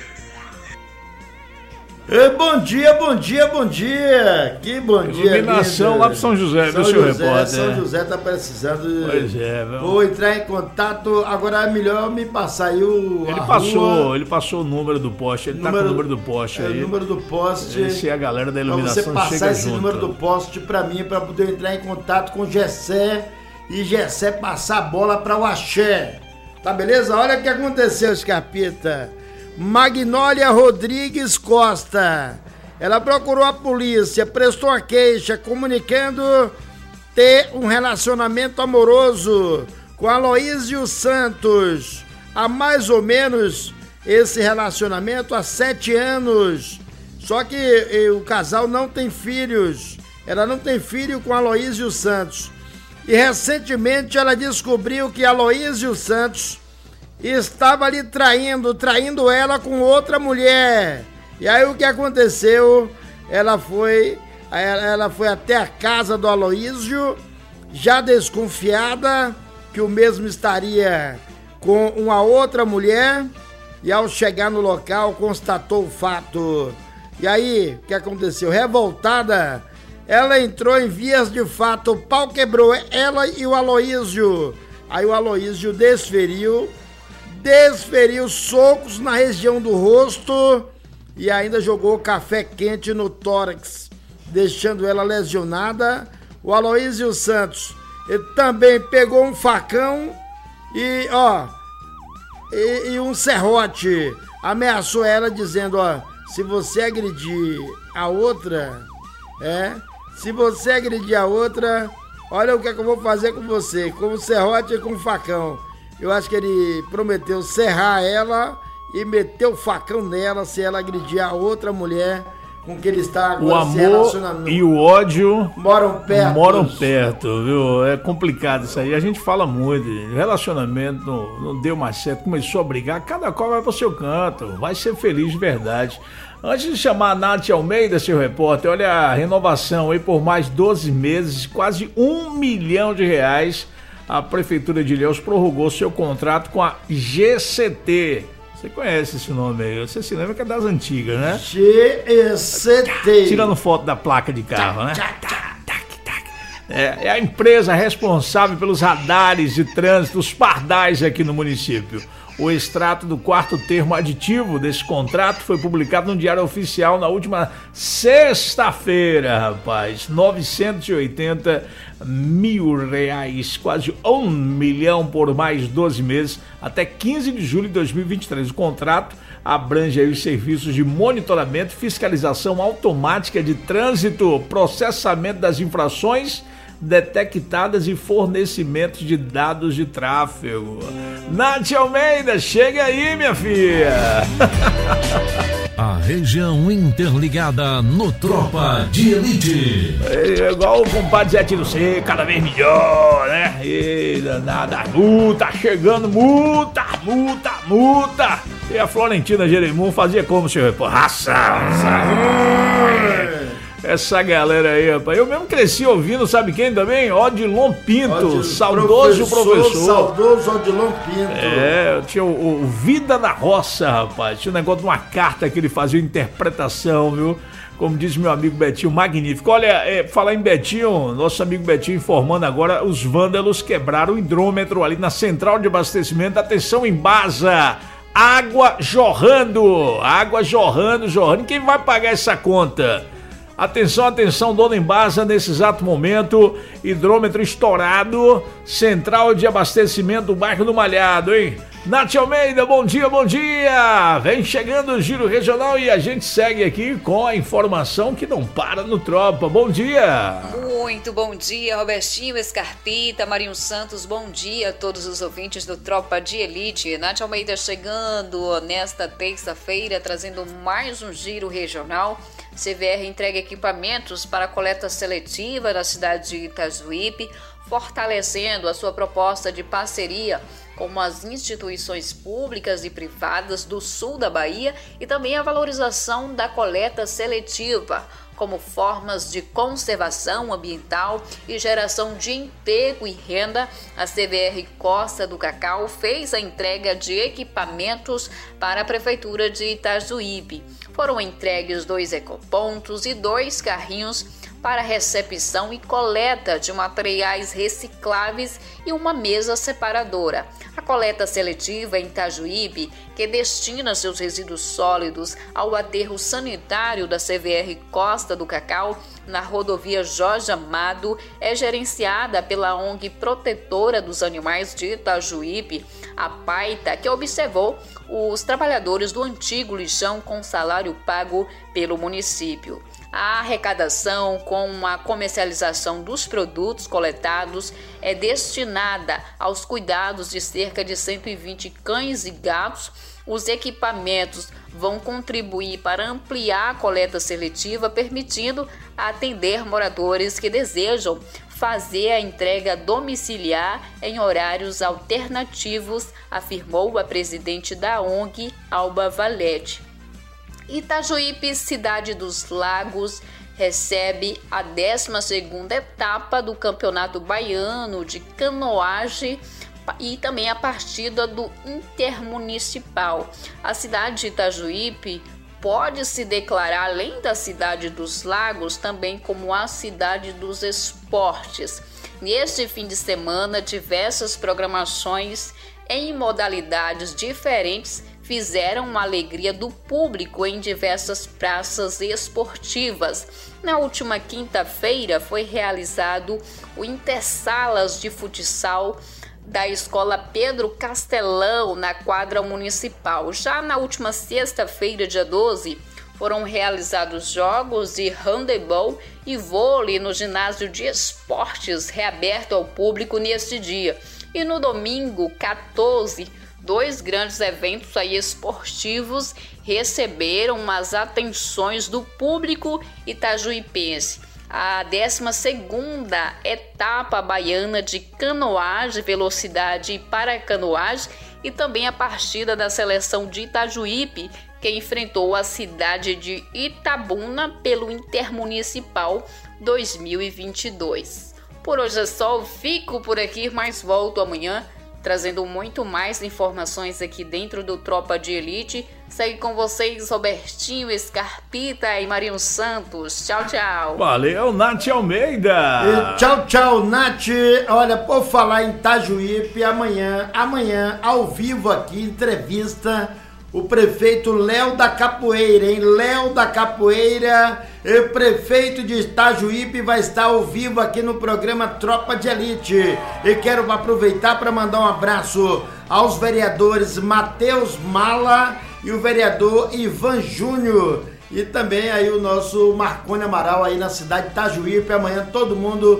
E bom dia, bom dia, bom dia. Que bom dia. Iluminação lá pro São José, viu, seu repórter? São José tá precisando. Pois é, viu? Vou entrar em contato. Agora é melhor me passar aí o. Ele passou, rua. ele passou o número do poste. Ele número, tá com o número do poste é, aí. O número do poste. Esse é a galera da iluminação. Pra você passar chega esse junto. número do poste pra mim, pra poder entrar em contato com o Gessé e Gessé passar a bola pra o Axé. Tá beleza? Olha o que aconteceu, Escarpita. Magnólia Rodrigues Costa. Ela procurou a polícia, prestou a queixa, comunicando ter um relacionamento amoroso com Aloísio Santos. Há mais ou menos esse relacionamento há sete anos. Só que e, o casal não tem filhos. Ela não tem filho com Aloísio Santos. E recentemente ela descobriu que Aloísio Santos estava ali traindo, traindo ela com outra mulher. E aí o que aconteceu? Ela foi, ela foi até a casa do Aloísio, já desconfiada que o mesmo estaria com uma outra mulher. E ao chegar no local, constatou o fato. E aí, o que aconteceu? Revoltada, ela entrou em vias de fato, o pau quebrou, ela e o Aloísio. Aí o Aloísio desferiu, desferiu socos na região do rosto e ainda jogou café quente no tórax, deixando ela lesionada. O Aloísio Santos ele também pegou um facão e, ó, e, e um serrote, ameaçou ela dizendo, ó, se você agredir a outra, é, se você agredir a outra, olha o que é que eu vou fazer com você, com o serrote e com o facão. Eu acho que ele prometeu serrar ela e meter o facão nela se ela agredir a outra mulher com que ele está agora o amor se relacionando. E o ódio moram perto. Moram perto, viu? É complicado isso aí. A gente fala muito. Relacionamento não, não deu mais certo, começou a brigar. Cada qual vai pro seu canto. Vai ser feliz de verdade. Antes de chamar a Nath Almeida, seu repórter, olha a renovação aí por mais doze meses, quase um milhão de reais. A Prefeitura de Ilhéus prorrogou seu contrato com a G C T. Você conhece esse nome aí? Você se lembra que é das antigas, né? G C T. Tirando foto da placa de carro, né? É, é a empresa responsável pelos radares de trânsito, os pardais aqui no município. O extrato do quarto termo aditivo desse contrato foi publicado no Diário Oficial na última sexta-feira, rapaz. novecentos e oitenta mil reais, quase um milhão por mais doze meses, até quinze de julho de dois mil e vinte e três. O contrato abrange aí os serviços de monitoramento, fiscalização automática de trânsito, processamento das infrações detectadas e fornecimento de dados de tráfego. Nath Almeida, chega aí, minha filha! A região interligada no Tropa de Elite. É igual o compadre Zé Tiro C, cada vez melhor, né? E nada, multa, chegando, multa, multa, multa. E a Florentina Jeremum fazia como, senhor? Pô, raça, raça. Essa galera aí, rapaz. Eu mesmo cresci ouvindo, sabe quem também? Odilon Pinto, Odilon, saudoso professor, professor. Saudoso Odilon Pinto. É, tinha o, o Vida na Roça, rapaz. Tinha um negócio de uma carta que ele fazia interpretação, viu? Como diz meu amigo Betinho, magnífico. Olha, é, falar em Betinho, nosso amigo Betinho informando agora, os vândalos quebraram o hidrômetro ali na central de abastecimento. Atenção, Embasa. Água jorrando, água jorrando, jorrando. Quem vai pagar essa conta? Atenção, atenção, dona Embasa, nesse exato momento, hidrômetro estourado, central de abastecimento do bairro do Malhado, hein? Nath Almeida, bom dia, bom dia! Vem chegando o Giro Regional e a gente segue aqui com a informação que não para no Tropa. Bom dia! Muito bom dia, Robertinho, Scarpita, Marinho Santos, bom dia a todos os ouvintes do Tropa de Elite. Nath Almeida chegando nesta terça-feira, trazendo mais um Giro Regional. C V R entrega equipamentos para coleta seletiva na cidade de Itajuípe, fortalecendo a sua proposta de parceria com as instituições públicas e privadas do sul da Bahia e também a valorização da coleta seletiva como formas de conservação ambiental e geração de emprego e renda. A C V R Costa do Cacau fez a entrega de equipamentos para a Prefeitura de Itajuípe. Foram entregues dois ecopontos e dois carrinhos para recepção e coleta de materiais recicláveis e uma mesa separadora. A coleta seletiva em Itajuípe, que destina seus resíduos sólidos ao aterro sanitário da C V R Costa do Cacau, na rodovia Jorge Amado, é gerenciada pela O N G Protetora dos Animais de Itajuípe, a Paita, que observou os trabalhadores do antigo lixão com salário pago pelo município. A arrecadação com a comercialização dos produtos coletados é destinada aos cuidados de cerca de cento e vinte cães e gatos. Os equipamentos vão contribuir para ampliar a coleta seletiva, permitindo atender moradores que desejam fazer a entrega domiciliar em horários alternativos, afirmou a presidente da O N G, Alba Valete. Itajuípe, cidade dos Lagos, recebe a décima segunda etapa do Campeonato Baiano de Canoagem e também a partida do Intermunicipal. A cidade de Itajuípe pode se declarar, além da cidade dos Lagos, também como a cidade dos esportes. Neste fim de semana, diversas programações em modalidades diferentes fizeram uma alegria do público em diversas praças esportivas. Na última quinta-feira foi realizado o Intersalas de Futsal da Escola Pedro Castelão na quadra municipal. Já na última sexta-feira, dia doze, foram realizados jogos de handebol e vôlei no ginásio de esportes reaberto ao público neste dia. E no domingo, quatorze, dois grandes eventos aí esportivos receberam as atenções do público itajuipense. A décima segunda etapa baiana de canoagem, velocidade e paracanoagem e também a partida da seleção de Itajuípe, que enfrentou a cidade de Itabuna pelo Intermunicipal dois mil e vinte e dois. Por hoje é só, eu fico por aqui, mas volto amanhã trazendo muito mais informações aqui dentro do Tropa de Elite. Segue com vocês, Robertinho, Scarpita e Marinho Santos. Tchau, tchau. Valeu, Nath Almeida. E tchau, tchau, Nath. Olha, por falar em Itajuípe, amanhã, amanhã, ao vivo aqui, entrevista o prefeito Léo da Capoeira, hein? Léo da Capoeira, o prefeito de Itajuípe, vai estar ao vivo aqui no programa Tropa de Elite. E quero aproveitar para mandar um abraço aos vereadores Matheus Mala e o vereador Ivan Júnior. E também aí o nosso Marconi Amaral aí na cidade de Itajuípe. Amanhã todo mundo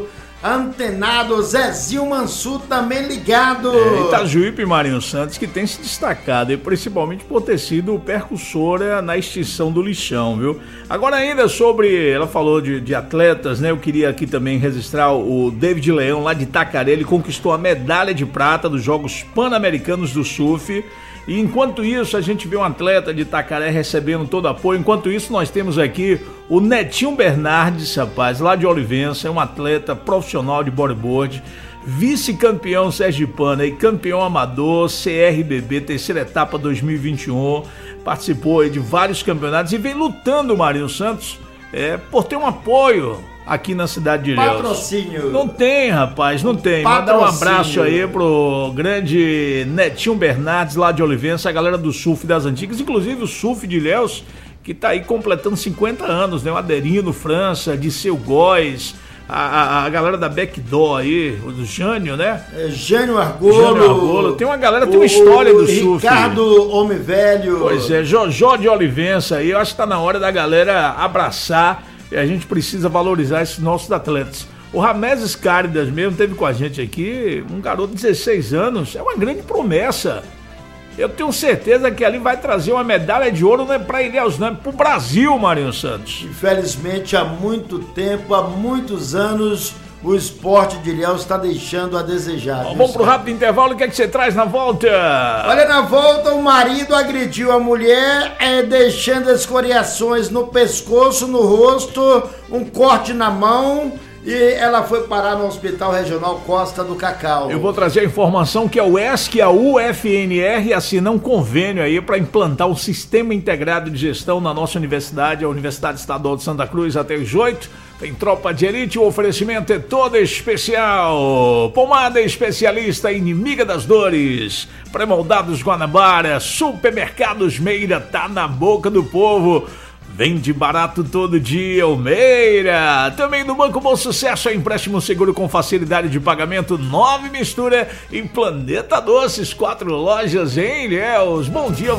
antenado, Zezinho Mansur também ligado. É, Itajuípe, Marinho Santos, que tem se destacado, e principalmente por ter sido percussora na extinção do lixão, viu? Agora ainda sobre, ela falou de, de atletas, né? Eu queria aqui também registrar o David Leão, lá de Itacaré. Ele conquistou a medalha de prata dos Jogos Pan-Americanos do Surf. E enquanto isso, a gente vê um atleta de Itacaré recebendo todo apoio. Enquanto isso, nós temos aqui o Netinho Bernardes, rapaz, lá de Olivença, é um atleta profissional de bodyboard, vice-campeão sergipano e campeão amador, C R B B, terceira etapa dois mil e vinte e um, participou aí de vários campeonatos e vem lutando, Marinho Santos, é, por ter um apoio aqui na cidade de Ilhéus. Patrocínio. Não tem, rapaz, não tem. Manda um abraço aí pro grande Netinho Bernardes, lá de Olivença, a galera do surf das antigas, inclusive o surf de Ilhéus, que tá aí completando cinquenta anos, né? O Aderino França, Disseu Góes, a, a, a galera da Backdoor aí, o do Jânio, né? É, Jânio Argolo. Jânio Argolo. Tem uma galera, tem uma história do surf. Ricardo Homem Velho. Pois é, Jojó de Olivença aí, eu acho que tá na hora da galera abraçar. E a gente precisa valorizar esses nossos atletas. O Rameses Cáridas mesmo teve com a gente aqui, um garoto de dezesseis anos, é uma grande promessa. Eu tenho certeza que ali vai trazer uma medalha de ouro, não é para Ilhéus, não é para o Brasil, Marinho Santos. Infelizmente, há muito tempo, há muitos anos, o esporte de Ilhéus está deixando a desejar. Bom, vamos pro rápido intervalo, o que é que você traz na volta? Olha, na volta o marido agrediu a mulher, é, deixando escoriações no pescoço, no rosto, um corte na mão, e ela foi parar no Hospital Regional Costa do Cacau. Eu vou trazer a informação que a U E S C e a U F N R assinam um convênio aí para implantar o Sistema Integrado de Gestão na nossa universidade, a Universidade Estadual de Santa Cruz, até os oito. Tem Tropa de Elite, o oferecimento é todo especial. Pomada especialista, inimiga das dores. Pré-moldados Guanabara, Supermercados Meira, tá na boca do povo. Vende barato todo dia, o Meira. Também do Banco Bom Sucesso, é empréstimo seguro com facilidade de pagamento, nove mistura em Planeta Doces, quatro lojas em Ilhéus. Bom dia a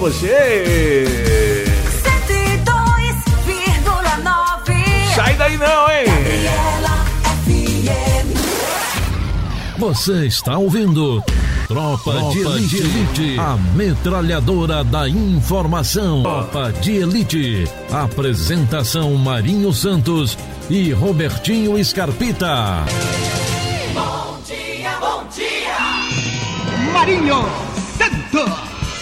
você. cento e dois vírgula nove. Sai daí não, hein? Você está ouvindo Tropa, Tropa de, Elite, de Elite, a metralhadora da informação. Tropa de Elite. Apresentação Marinho Santos e Robertinho Scarpita. Bom dia, bom dia! Marinho Santos!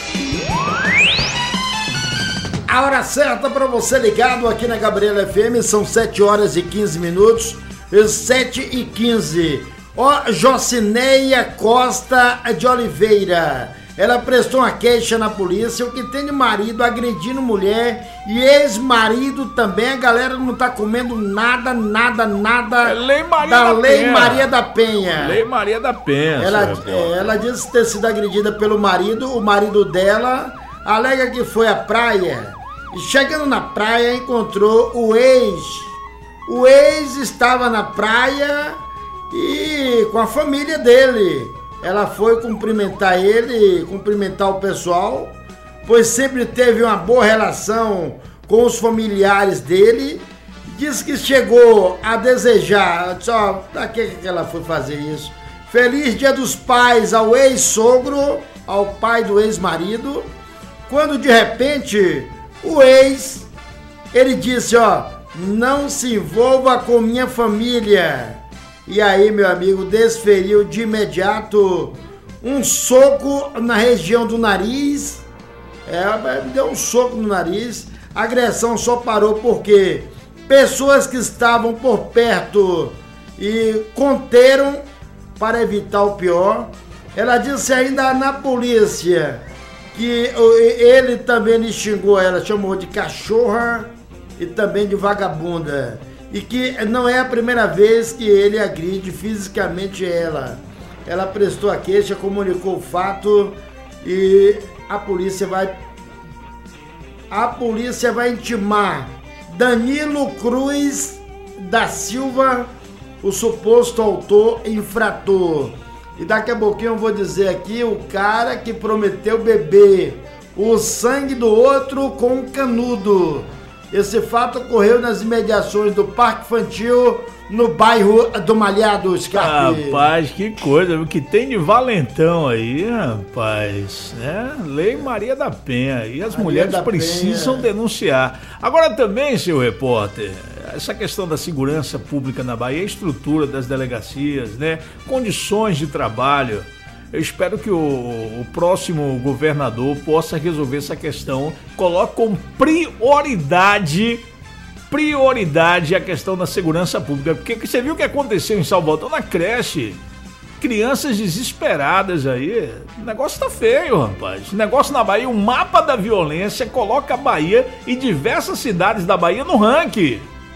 A hora certa para você ligado aqui na Gabriela F M, são sete horas e quinze minutos, sete e quinze. Ó, Jocineia Costa de Oliveira, ela prestou uma queixa na polícia, o que tem de marido agredindo mulher e ex-marido também. A galera não tá comendo nada, nada, nada é Lei Maria da, da Lei Penha. Maria da Penha. Lei Maria da Penha. Ela, é, ela disse ter sido agredida pelo marido, o marido dela alega que foi à praia e chegando na praia encontrou o ex. O ex estava na praia e com a família dele. Ela foi cumprimentar ele, cumprimentar o pessoal, pois sempre teve uma boa relação com os familiares dele. Diz que chegou a desejar, só pra que que ela foi fazer isso? Feliz Dia dos Pais ao ex-sogro, ao pai do ex-marido, quando de repente o ex, ele disse, ó, não se envolva com minha família. E aí, meu amigo, desferiu de imediato um soco na região do nariz. É, deu um soco no nariz. A agressão só parou porque pessoas que estavam por perto e conteram para evitar o pior. Ela disse ainda na polícia que ele também lhe xingou ela, chamou de cachorra e também de vagabunda. E que não é a primeira vez que ele agride fisicamente ela. Ela prestou a queixa, comunicou o fato e a polícia vai... A polícia vai intimar Danilo Cruz da Silva, o suposto autor infrator. E daqui a pouquinho eu vou dizer aqui o cara que prometeu beber o sangue do outro com um canudo. Esse fato ocorreu nas imediações do Parque Infantil no bairro do Malhado, Scarpe. Rapaz, que coisa, o que tem de valentão aí, rapaz, né? Lei Maria da Penha, e as Maria mulheres da precisam Penha. denunciar. Agora também, seu repórter, essa questão da segurança pública na Bahia, a estrutura das delegacias, né? Condições de trabalho. Eu espero que o, o próximo governador possa resolver essa questão, coloque como prioridade, prioridade a questão da segurança pública, porque você viu o que aconteceu em Salvador, na creche, crianças desesperadas aí, o negócio tá feio, rapaz, o negócio na Bahia, o mapa da violência coloca a Bahia e diversas cidades da Bahia no ranking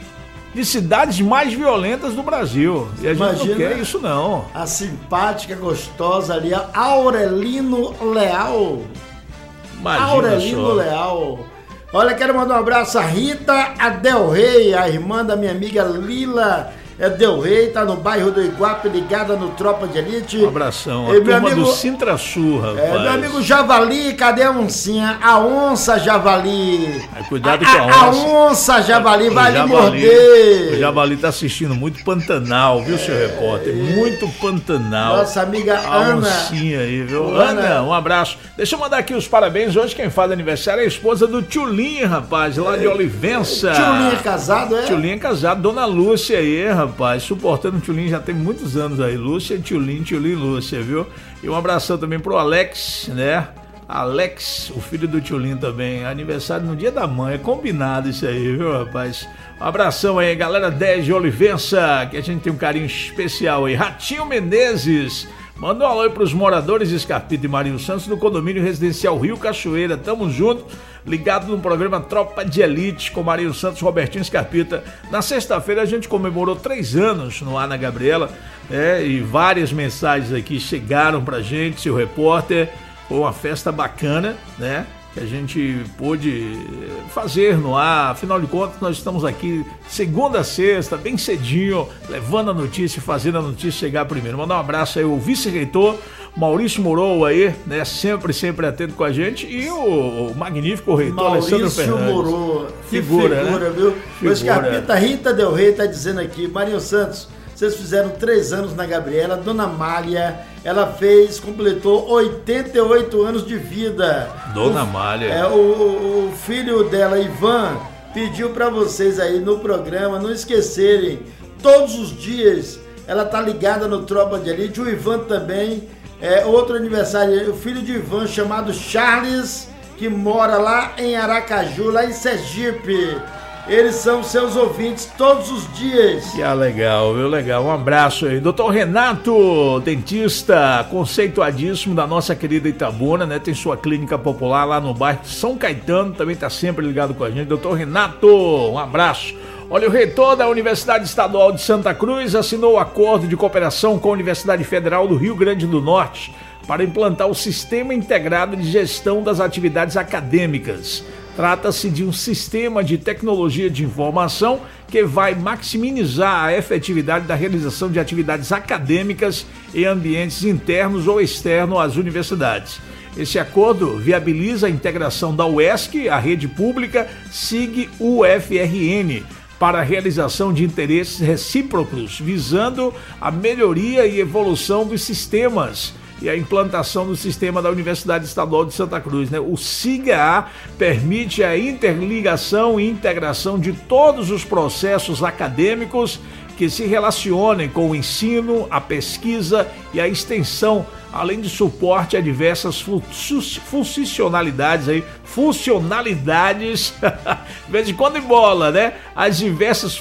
de cidades mais violentas do Brasil. E a gente Imagina não quer isso, não. A simpática, gostosa ali, a Aurelino Leal. Imagina Aurelino só. Leal. Olha, quero mandar um abraço a Rita Del Rey, a irmã da minha amiga Lila Del Rey, tá no bairro do Iguape, ligada no Tropa de Elite. Um abração. A e turma meu amigo, do Sintra-Sul, rapaz. É, meu amigo Javali, cadê a oncinha? A onça Javali. Ai, cuidado a, com a onça. A onça Javali O vai lhe Javali, morder. O Javali tá assistindo muito Pantanal, viu, seu repórter? Muito Pantanal. Nossa amiga a Ana. oncinha aí, viu? Ana. Ana, um abraço. Deixa eu mandar aqui os parabéns. Hoje quem faz aniversário é a esposa do Tchulinho, rapaz, lá de Olivença. Tchulinho é casado, é? Tchulinho é casado. Dona Lúcia aí, rapaz, suportando o Tchulinho já tem muitos anos aí. Lúcia, Tchulinho, Tchulinho, Lúcia, viu? E um abração também pro Alex, né? Alex, o filho do Tchulinho também. Aniversário no dia da mãe. É combinado isso aí, viu, rapaz? Um abração aí, galera dez de Olivença, que a gente tem um carinho especial aí. Ratinho Menezes. Manda um alô aí pros moradores de Scarpita e Marinho Santos do condomínio residencial Rio Cachoeira. Tamo junto, ligado no programa Tropa de Elite com Marinho Santos, Robertinho Scarpita. Na sexta-feira a gente comemorou três anos no Ar na Gabriela, é, e várias mensagens aqui chegaram pra gente, seu repórter. Foi uma festa bacana, né? Que a gente pôde fazer no ar. Afinal de contas, nós estamos aqui segunda a sexta, bem cedinho, levando a notícia e fazendo a notícia chegar primeiro. Mandar um abraço aí ao vice-reitor Maurício Moro aí, né? Sempre, sempre atento com a gente. E o, o magnífico reitor Maurício Alessandro Fernandes. Moro. Que Figura, figura, né? viu? Figura. O Scarpita, Rita Del Rey tá dizendo aqui, Marinho Santos, vocês fizeram três anos na Gabriela, Dona Mália, ela fez, completou oitenta e oito anos de vida. Dona o, Mália. É, o, o filho dela, Ivan, pediu pra vocês aí no programa não esquecerem, todos os dias ela tá ligada no Tropa de Elite, o Ivan também, é outro aniversário, o filho de Ivan chamado Charles, que mora lá em Aracaju, lá em Sergipe. Eles são seus ouvintes todos os dias. Que legal, viu? Legal. Um abraço aí. doutor Renato, dentista, conceituadíssimo da nossa querida Itabuna, né? Tem sua clínica popular lá no bairro São Caetano, também tá sempre ligado com a gente. doutor Renato, um abraço. Olha, o reitor da Universidade Estadual de Santa Cruz assinou o acordo de cooperação com a Universidade Federal do Rio Grande do Norte para implantar o Sistema Integrado de Gestão das Atividades Acadêmicas. Trata-se de um sistema de tecnologia de informação que vai maximizar a efetividade da realização de atividades acadêmicas em ambientes internos ou externos às universidades. Esse acordo viabiliza a integração da U E S C, a rede pública, S I G U F R N, para a realização de interesses recíprocos, visando a melhoria e evolução dos sistemas e a implantação do sistema da Universidade Estadual de Santa Cruz, né? O S I G A permite a interligação e integração de todos os processos acadêmicos que se relacionem com o ensino, a pesquisa e a extensão, além de suporte a diversas funcionalidades aí, funcionalidades, de vez em quando embola, né? As diversas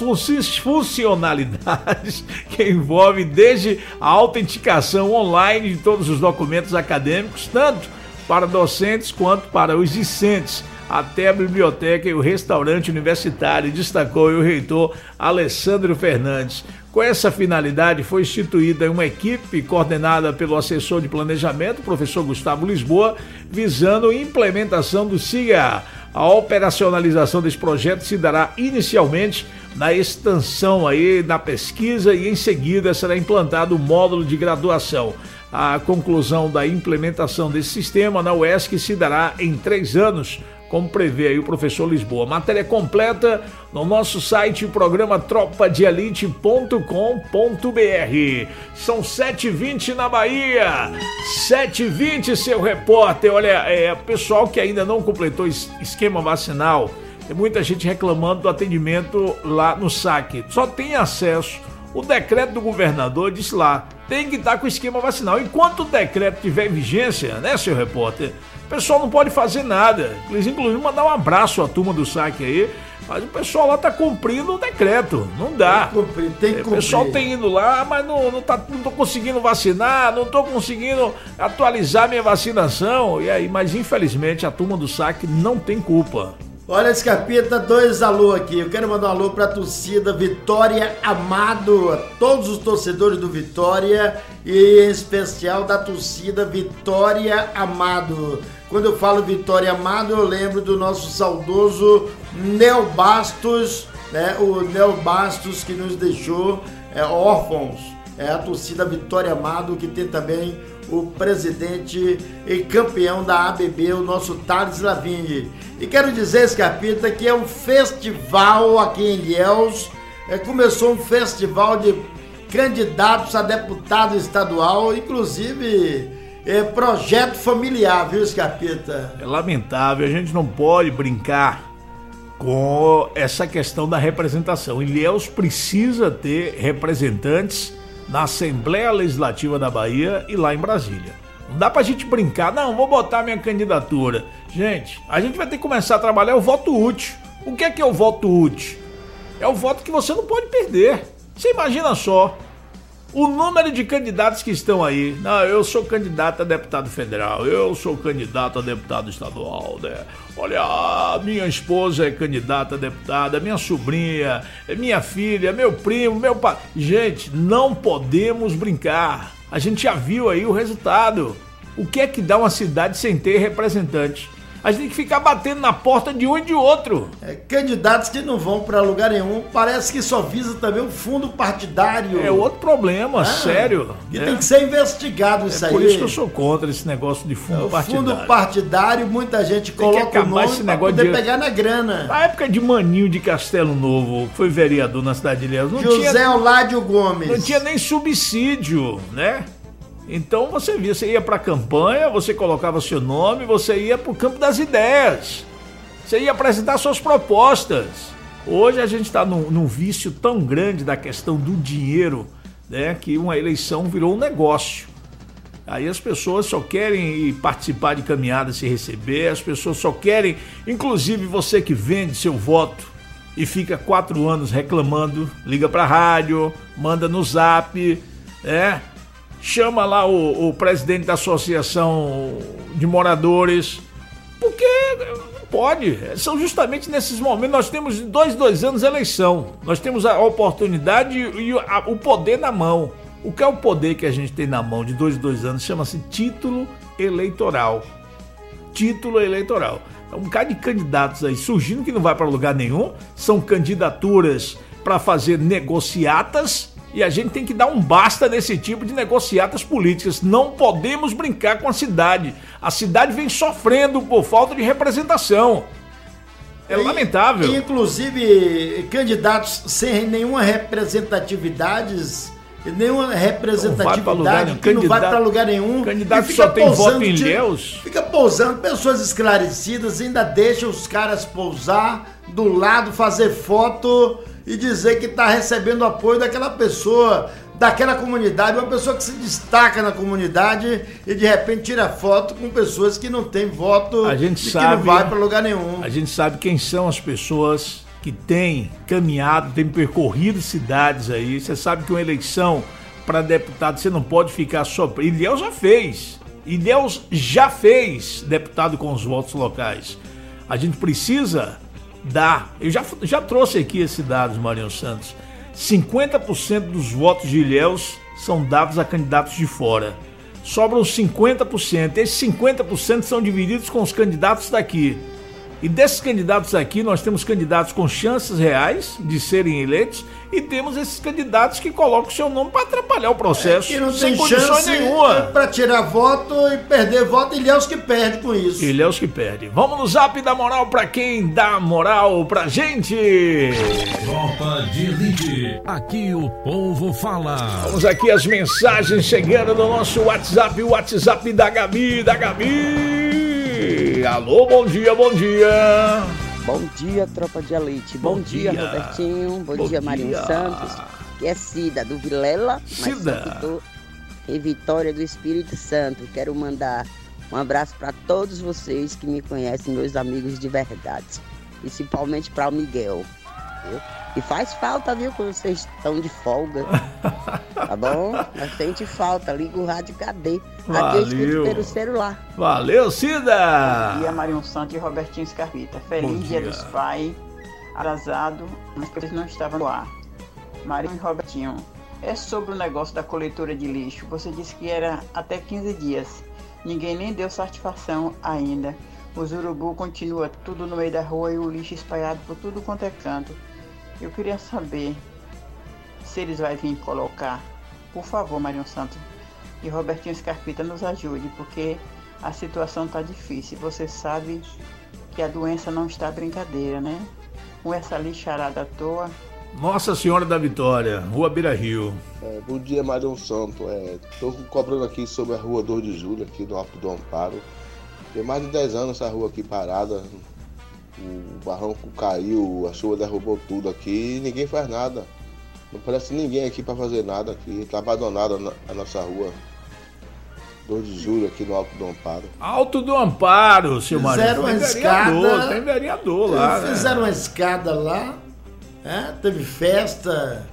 funcionalidades que envolvem desde a autenticação online de todos os documentos acadêmicos, tanto para docentes quanto para os discentes, até a biblioteca e o restaurante universitário, destacou o reitor Alessandro Fernandes. Com essa finalidade, foi instituída uma equipe coordenada pelo assessor de planejamento, professor Gustavo Lisboa, visando a implementação do S I G A. A operacionalização desse projeto se dará inicialmente na extensão aí, na pesquisa, e em seguida será implantado o módulo de graduação. A conclusão da implementação desse sistema na U E S C se dará em três anos, como prevê aí o professor Lisboa. Matéria completa no nosso site, programa tropa de elite ponto com ponto b r. São sete e vinte na Bahia, sete e vinte, seu repórter. Olha, é, pessoal que ainda não completou esquema vacinal, tem muita gente reclamando do atendimento lá no saque. Só tem acesso, o decreto do governador diz lá, tem que estar com o esquema vacinal. Enquanto o decreto tiver vigência, né, seu repórter, o pessoal não pode fazer nada. Inclusive, mandar um abraço à turma do saque aí, mas o pessoal lá tá cumprindo o decreto. Não dá. Tem que cumprir, tem que cumprir. O pessoal tem ido lá, mas não, não, tá, não tô conseguindo vacinar, não tô conseguindo atualizar minha vacinação. E aí, mas infelizmente a turma do saque não tem culpa. Olha, Scarpeta, dois alô aqui. Eu quero mandar um alô pra torcida Vitória Amado, a todos os torcedores do Vitória e em especial da torcida Vitória Amado. Quando eu falo Vitória Amado, eu lembro do nosso saudoso Nel Bastos, né? O Nel Bastos que nos deixou é, órfãos. É a torcida Vitória Amado, que tem também o presidente e campeão da A B B, o nosso Thales Lavigne. E quero dizer, Scarpeta, que é um festival aqui em Ilhéus. É, começou um festival de candidatos a deputado estadual, inclusive é, projeto familiar, viu, Scarpeta? É lamentável, a gente não pode brincar com essa questão da representação. Ilhéus precisa ter representantes na Assembleia Legislativa da Bahia e lá em Brasília. Não dá pra gente brincar, não, vou botar minha candidatura. Gente, a gente vai ter que começar a trabalhar o voto útil. O que é que é o voto útil? É o voto que você não pode perder. Você imagina só, o número de candidatos que estão aí. Não, eu sou candidato a deputado federal, eu sou candidato a deputado estadual, né? Olha, minha esposa é candidata a deputada, minha sobrinha, minha filha, meu primo, meu pai. Gente, não podemos brincar. A gente já viu aí o resultado. O que é que dá uma cidade sem ter representante? A gente tem que ficar batendo na porta de um e de outro. É, candidatos que não vão para lugar nenhum, parece que só visa também o fundo partidário. É outro problema, ah, sério. Que né? tem que ser investigado isso é aí. Por isso que eu sou contra esse negócio de fundo é, o partidário. Fundo partidário, muita gente tem coloca o nome para poder de... pegar na grana. Na época de Maninho de Castelo Novo, que foi vereador na cidade de Ilhéus, não José tinha... Oládio Gomes. Não tinha nem subsídio, né? Então você via, você ia para a campanha, você colocava seu nome, você ia para o campo das ideias, você ia apresentar suas propostas. Hoje a gente está num, num vício tão grande da questão do dinheiro, né, que uma eleição virou um negócio. Aí as pessoas só querem ir participar de caminhadas se receber, as pessoas só querem, inclusive você que vende seu voto e fica quatro anos reclamando, liga para a rádio, manda no zap, né? Chama lá o, o presidente da associação de moradores, porque não pode. São justamente nesses momentos, nós temos dois, dois anos de eleição, nós temos a oportunidade e a, o poder na mão. O que é o poder que a gente tem na mão de dois, dois anos? Chama-se título eleitoral. Título eleitoral. É um bocado de candidatos aí surgindo que não vai para lugar nenhum, são candidaturas para fazer negociatas. E a gente tem que dar um basta nesse tipo de negociatas políticas. Não podemos brincar com a cidade. A cidade vem sofrendo por falta de representação. É e, lamentável. Inclusive, candidatos sem nenhuma representatividade, nenhuma representatividade não que não vai para lugar nenhum. Candidato só tem voto em Ilhéus. Fica pousando, pessoas esclarecidas, ainda deixam os caras pousar do lado, fazer foto e dizer que está recebendo apoio daquela pessoa, daquela comunidade, uma pessoa que se destaca na comunidade e de repente tira foto com pessoas que não têm voto a gente e sabe, que não vai para lugar nenhum. A gente sabe quem são as pessoas que têm caminhado, têm percorrido cidades aí. Você sabe que uma eleição para deputado você não pode ficar só... Ilhéus já fez. Ilhéus já fez deputado com os votos locais. A gente precisa... Dá. Eu já, já trouxe aqui esses dados, Marinho Santos. cinquenta por cento dos votos de Ilhéus são dados a candidatos de fora. Sobram cinquenta por cento. Esses cinquenta por cento são divididos com os candidatos daqui. E desses candidatos aqui, nós temos candidatos com chances reais de serem eleitos e temos esses candidatos que colocam o seu nome para atrapalhar o processo é, não sem tem condições nenhuma. Para tirar voto e perder voto, ele é os que perde com isso. Ele é os que perde. Vamos no zap da moral para quem dá moral pra gente. Tropa de Elite, aqui o povo fala. Vamos aqui as mensagens chegando no nosso WhatsApp, o WhatsApp da Gabi, da Gabi. Alô, bom dia, bom dia. Bom dia, Tropa de Elite. Bom, bom dia, dia, Robertinho. Bom, bom dia, Marinho dia. Santos. Que é Cida, do Vilela. Cida. E Vitória do Espírito Santo. Quero mandar um abraço para todos vocês que me conhecem, meus amigos de verdade. Principalmente para o Miguel. Viu? E faz falta, viu, quando vocês estão de folga. Tá bom? Mas sente falta. Liga o rádio, cadê? Aqui eu escuto pelo celular. Valeu, Cida! Bom dia, Marinho Santos e Robertinho Scarpita. Feliz dia. dia dos pais. Atrasado, mas que eles não estavam no ar. Marinho e Robertinho, é sobre o negócio da coletora de lixo. Você disse que era até quinze dias. Ninguém nem deu satisfação ainda. Os urubu continua tudo no meio da rua e o lixo espalhado por tudo quanto é canto. Eu queria saber se eles vão vir colocar. Por favor, Marinho Santos e Robertinho Scarpita, nos ajude, porque a situação tá difícil. Você sabe que a doença não está brincadeira, né? Com essa lixarada à toa. Nossa Senhora da Vitória, Rua Beira Rio. É, bom dia, Marinho Santos. Estou é, cobrando aqui sobre a Rua dois de julho, aqui no Alto do Amparo. Tem mais de dez anos essa rua aqui parada. O barranco caiu, a chuva derrubou tudo aqui e ninguém faz nada. Não parece ninguém aqui para fazer nada aqui. Está abandonada a nossa rua. dois de julho aqui no Alto do Amparo. Alto do Amparo, seu Marinho. Fizeram uma escada. Tem vereador lá. Fizeram né? uma escada lá. É, teve festa.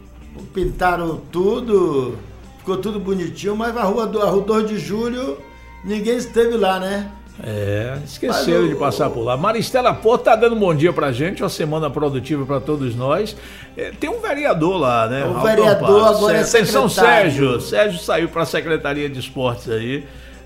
Pintaram tudo. Ficou tudo bonitinho. Mas a rua do a rua dois de julho, ninguém esteve lá, né? É, esqueceram o... de passar por lá. Maristela Porto tá dando um bom dia pra gente, uma semana produtiva pra todos nós. É, tem um vereador lá, né? O vereador agora é secretário. Atenção, Sérgio. Sérgio saiu pra Secretaria de Esportes aí.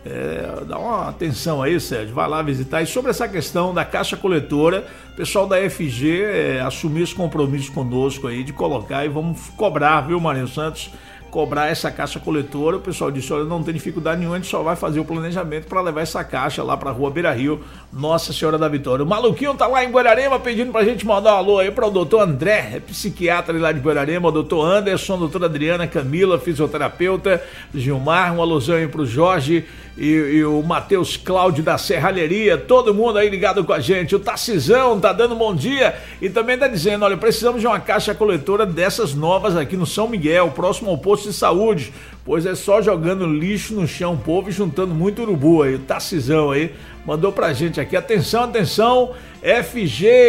É, dá uma atenção aí, Sérgio, vai lá visitar. E sobre essa questão da caixa coletora, o pessoal da F G é, assumiu esse compromisso conosco aí de colocar e vamos cobrar, viu, Marinho Santos? Cobrar essa caixa coletora. O pessoal disse, olha, não tem dificuldade nenhuma, a gente só vai fazer o planejamento para levar essa caixa lá para a Rua Beira Rio, Nossa Senhora da Vitória. O Maluquinho tá lá em Guararema pedindo pra gente mandar um alô aí para o doutor André, é psiquiatra lá de Guararema, o doutor Anderson, a doutora Adriana, Camila, fisioterapeuta, Gilmar, um alusão aí pro Jorge e, e o Matheus Cláudio da Serralheria, todo mundo aí ligado com a gente. O Tarcisão tá dando um bom dia e também tá dizendo, olha, precisamos de uma caixa coletora dessas novas aqui no São Miguel, próximo ao posto de saúde, pois é só jogando lixo no chão, povo, e juntando muito urubu aí. O Tarcisão aí mandou pra gente aqui, atenção, atenção, F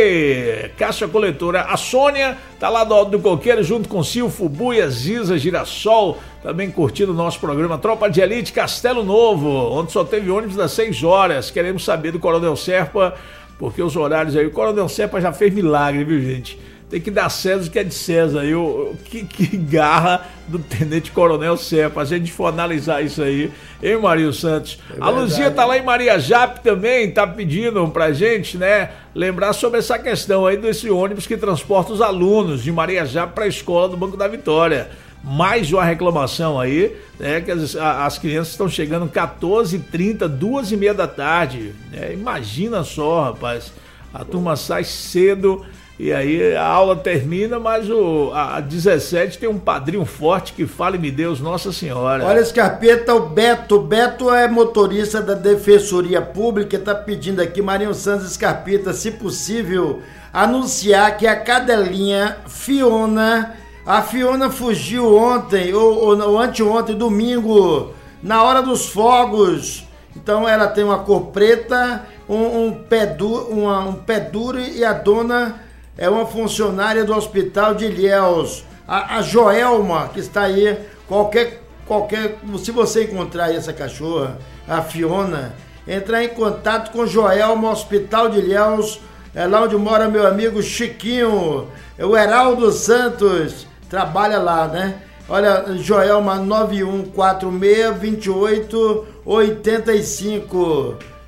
G, caixa coletora. A Sônia tá lá do Alto do Coqueiro junto com Silfo, Buia, Ziza, Girassol, também curtindo o nosso programa. Tropa de Elite, Castelo Novo, onde só teve ônibus das seis horas. Queremos saber do Coronel Serpa, porque os horários aí, o Coronel Serpa já fez milagre, viu, gente? Tem que dar César o que é de César aí, o, que, que garra do Tenente Coronel Serpa, se a gente for analisar isso aí, hein, Marinho Santos? É a Luzia tá lá em Maria Jape também, tá pedindo pra gente, né, lembrar sobre essa questão aí desse ônibus que transporta os alunos de Maria Jape pra escola do Banco da Vitória. Mais uma reclamação aí, né, que as, as crianças estão chegando quatorze e trinta, duas e meia da tarde, né? Imagina só, rapaz, a turma sai cedo. E aí a aula termina, mas o, a, a dezessete tem um padrinho forte que fale-me Deus, Nossa Senhora. Olha, Scarpeta, o Beto, Beto é motorista da Defensoria Pública, tá pedindo aqui, Marinho Santos Scarpeta, se possível, anunciar que a cadelinha Fiona, a Fiona fugiu ontem, ou, ou, ou anteontem, domingo, na hora dos fogos. Então ela tem uma cor preta, um, um, pé, du, uma, um pé duro e a dona é uma funcionária do Hospital de Ilhéus, a, a Joelma, que está aí, qualquer, qualquer, se você encontrar aí essa cachorra, a Fiona, entrar em contato com Joelma, Hospital de Ilhéus, é lá onde mora meu amigo Chiquinho, o Heraldo Santos, trabalha lá, né? Olha, Joelma, nove um quatro seis, dois oito oito cinco.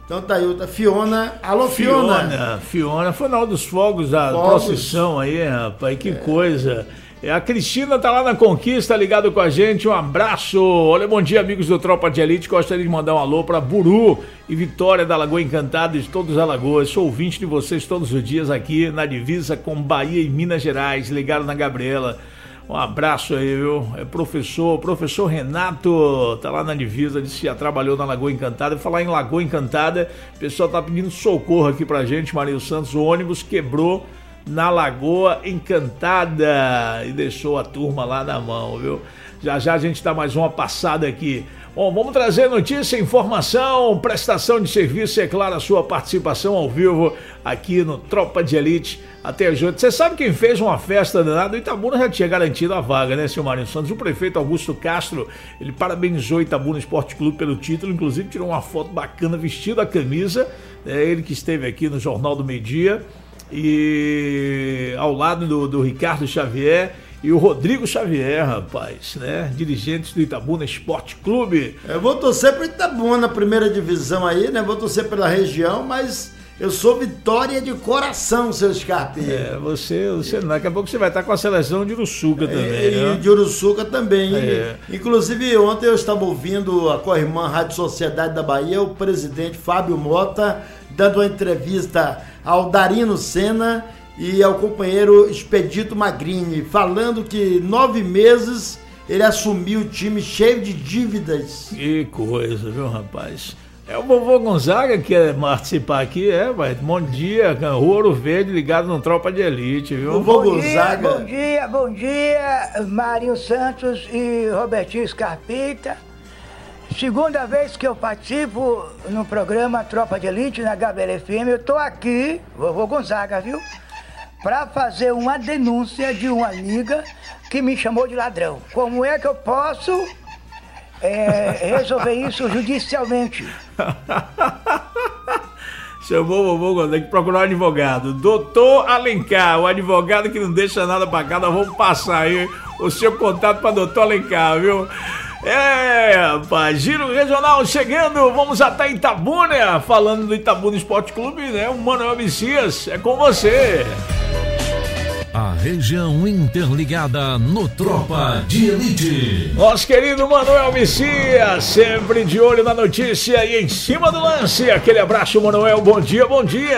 Então tá aí, outra Fiona. Alô, Fiona. Fiona, Fiona foi na hora dos fogos da Fogos. procissão aí, rapaz, que é. coisa. A Cristina tá lá na Conquista, ligado com a gente, um abraço. Olha, bom dia, amigos do Tropa de Elite. Gostaria de mandar um alô para Buru e Vitória da Lagoa Encantada de todos os Alagoas. Sou ouvinte de vocês todos os dias aqui na divisa com Bahia e Minas Gerais, ligado na Gabriela. Um abraço aí, viu? É professor, professor Renato, tá lá na divisa, disse que já trabalhou na Lagoa Encantada. Falar em Lagoa Encantada, o pessoal tá pedindo socorro aqui pra gente, Marinho Santos. O ônibus quebrou na Lagoa Encantada e deixou a turma lá na mão, viu? Já já a gente dá mais uma passada aqui. Bom, vamos trazer notícia, informação, prestação de serviço e, é claro, a sua participação ao vivo aqui no Tropa de Elite até as oito. Você sabe quem fez uma festa danada? O Itabuna já tinha garantido a vaga, né, seu Marinho Santos? O prefeito Augusto Castro, ele parabenizou o Itabuna Esporte Clube pelo título, inclusive tirou uma foto bacana vestido a camisa, é ele que esteve aqui no Jornal do Meio Dia, e ao lado do, do Ricardo Xavier e o Rodrigo Xavier, rapaz, né? Dirigentes do Itabuna Esporte Clube. Eu vou torcer para Itabuna na primeira divisão aí, né? Vou torcer pela região, mas eu sou Vitória de coração, seu Scarpe. É, você, você daqui a pouco você vai estar com a seleção de Uruçuca também, é, né? E de Uruçuca também. É. Inclusive, ontem eu estava ouvindo a Corrimã Rádio Sociedade da Bahia, o presidente Fábio Mota, dando uma entrevista ao Darino Senna e ao companheiro Expedito Magrini, falando que nove meses ele assumiu o time cheio de dívidas. Que coisa, viu, rapaz? É o vovô Gonzaga que quer participar aqui, é, mas bom dia, Rua Ouro Verde, ligado no Tropa de Elite, viu? Vovô Bom Gonzaga. dia, bom dia, bom dia, Marinho Santos e Robertinho Scarpita. Segunda vez que eu participo no programa Tropa de Elite na Gabriela F M, eu tô aqui, vovô Gonzaga, viu? Pra fazer uma denúncia de uma amiga que me chamou de ladrão. Como é que eu posso é, resolver isso judicialmente? Chamou o vovô Gonzaga, tem que procurar um advogado. Doutor Alencar, o advogado que não deixa nada pra cá. Nós vamos passar aí o seu contato pra doutor Alencar, viu? É, rapaz, Giro Regional chegando, vamos até Itabuna, falando do Itabuna Esporte Clube, né? O Manuel Messias, é com você. A região interligada no Tropa de Elite. Nosso querido Manuel Messias, sempre de olho na notícia e em cima do lance. Aquele abraço, Manuel, bom dia, bom dia.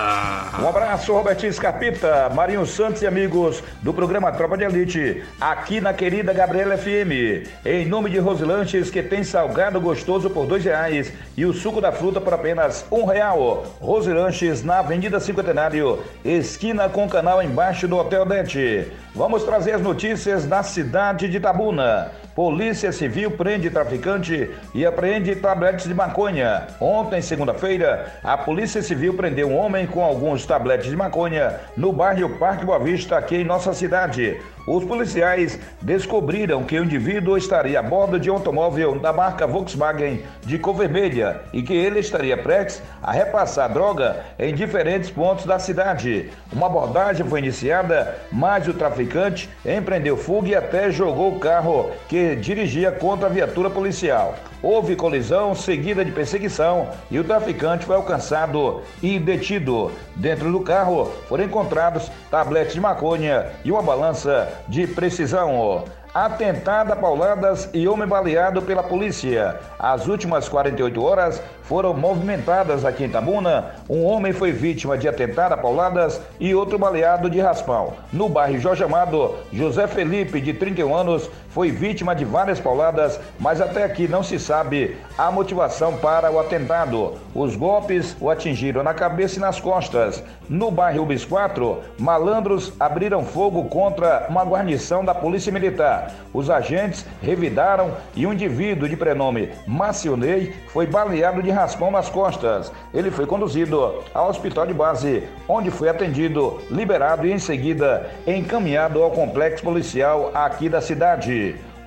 Um abraço, Robertinho Scarpita, Marinho Santos e amigos do programa Tropa de Elite, aqui na querida Gabriela F M. Em nome de Rosilanches, que tem salgado gostoso por dois reais e o suco da fruta por apenas um real. Rosilanches, na Avenida Cinquentenário, esquina com o canal embaixo do Hotel Dente. Vamos trazer as notícias da cidade de Itabuna. Polícia Civil prende traficante e apreende tabletes de maconha. Ontem, segunda-feira, a Polícia Civil prendeu um homem com alguns tabletes de maconha no bairro Parque Boa Vista, aqui em nossa cidade. Os policiais descobriram que o indivíduo estaria a bordo de um automóvel da marca Volkswagen de cor vermelha e que ele estaria prestes a repassar droga em diferentes pontos da cidade. Uma abordagem foi iniciada, mas o traficante empreendeu fuga e até jogou o carro que dirigia contra a viatura policial. Houve colisão seguida de perseguição e o traficante foi alcançado e detido. Dentro do carro foram encontrados tabletes de maconha e uma balança de precisão. Atentado a pauladas e homem baleado pela polícia. As últimas quarenta e oito horas foram movimentadas aqui em Itabuna. Um homem foi vítima de atentado a pauladas e outro baleado de raspão. No bairro Jorge Amado, José Felipe, de trinta e um anos, foi vítima de várias pauladas, mas até aqui não se sabe a motivação para o atentado. Os golpes o atingiram na cabeça e nas costas. No bairro Ubis quatro, malandros abriram fogo contra uma guarnição da Polícia Militar. Os agentes revidaram e um indivíduo de prenome Macionei foi baleado de raspão nas costas. Ele foi conduzido ao hospital de base, onde foi atendido, liberado e em seguida encaminhado ao complexo policial aqui da cidade.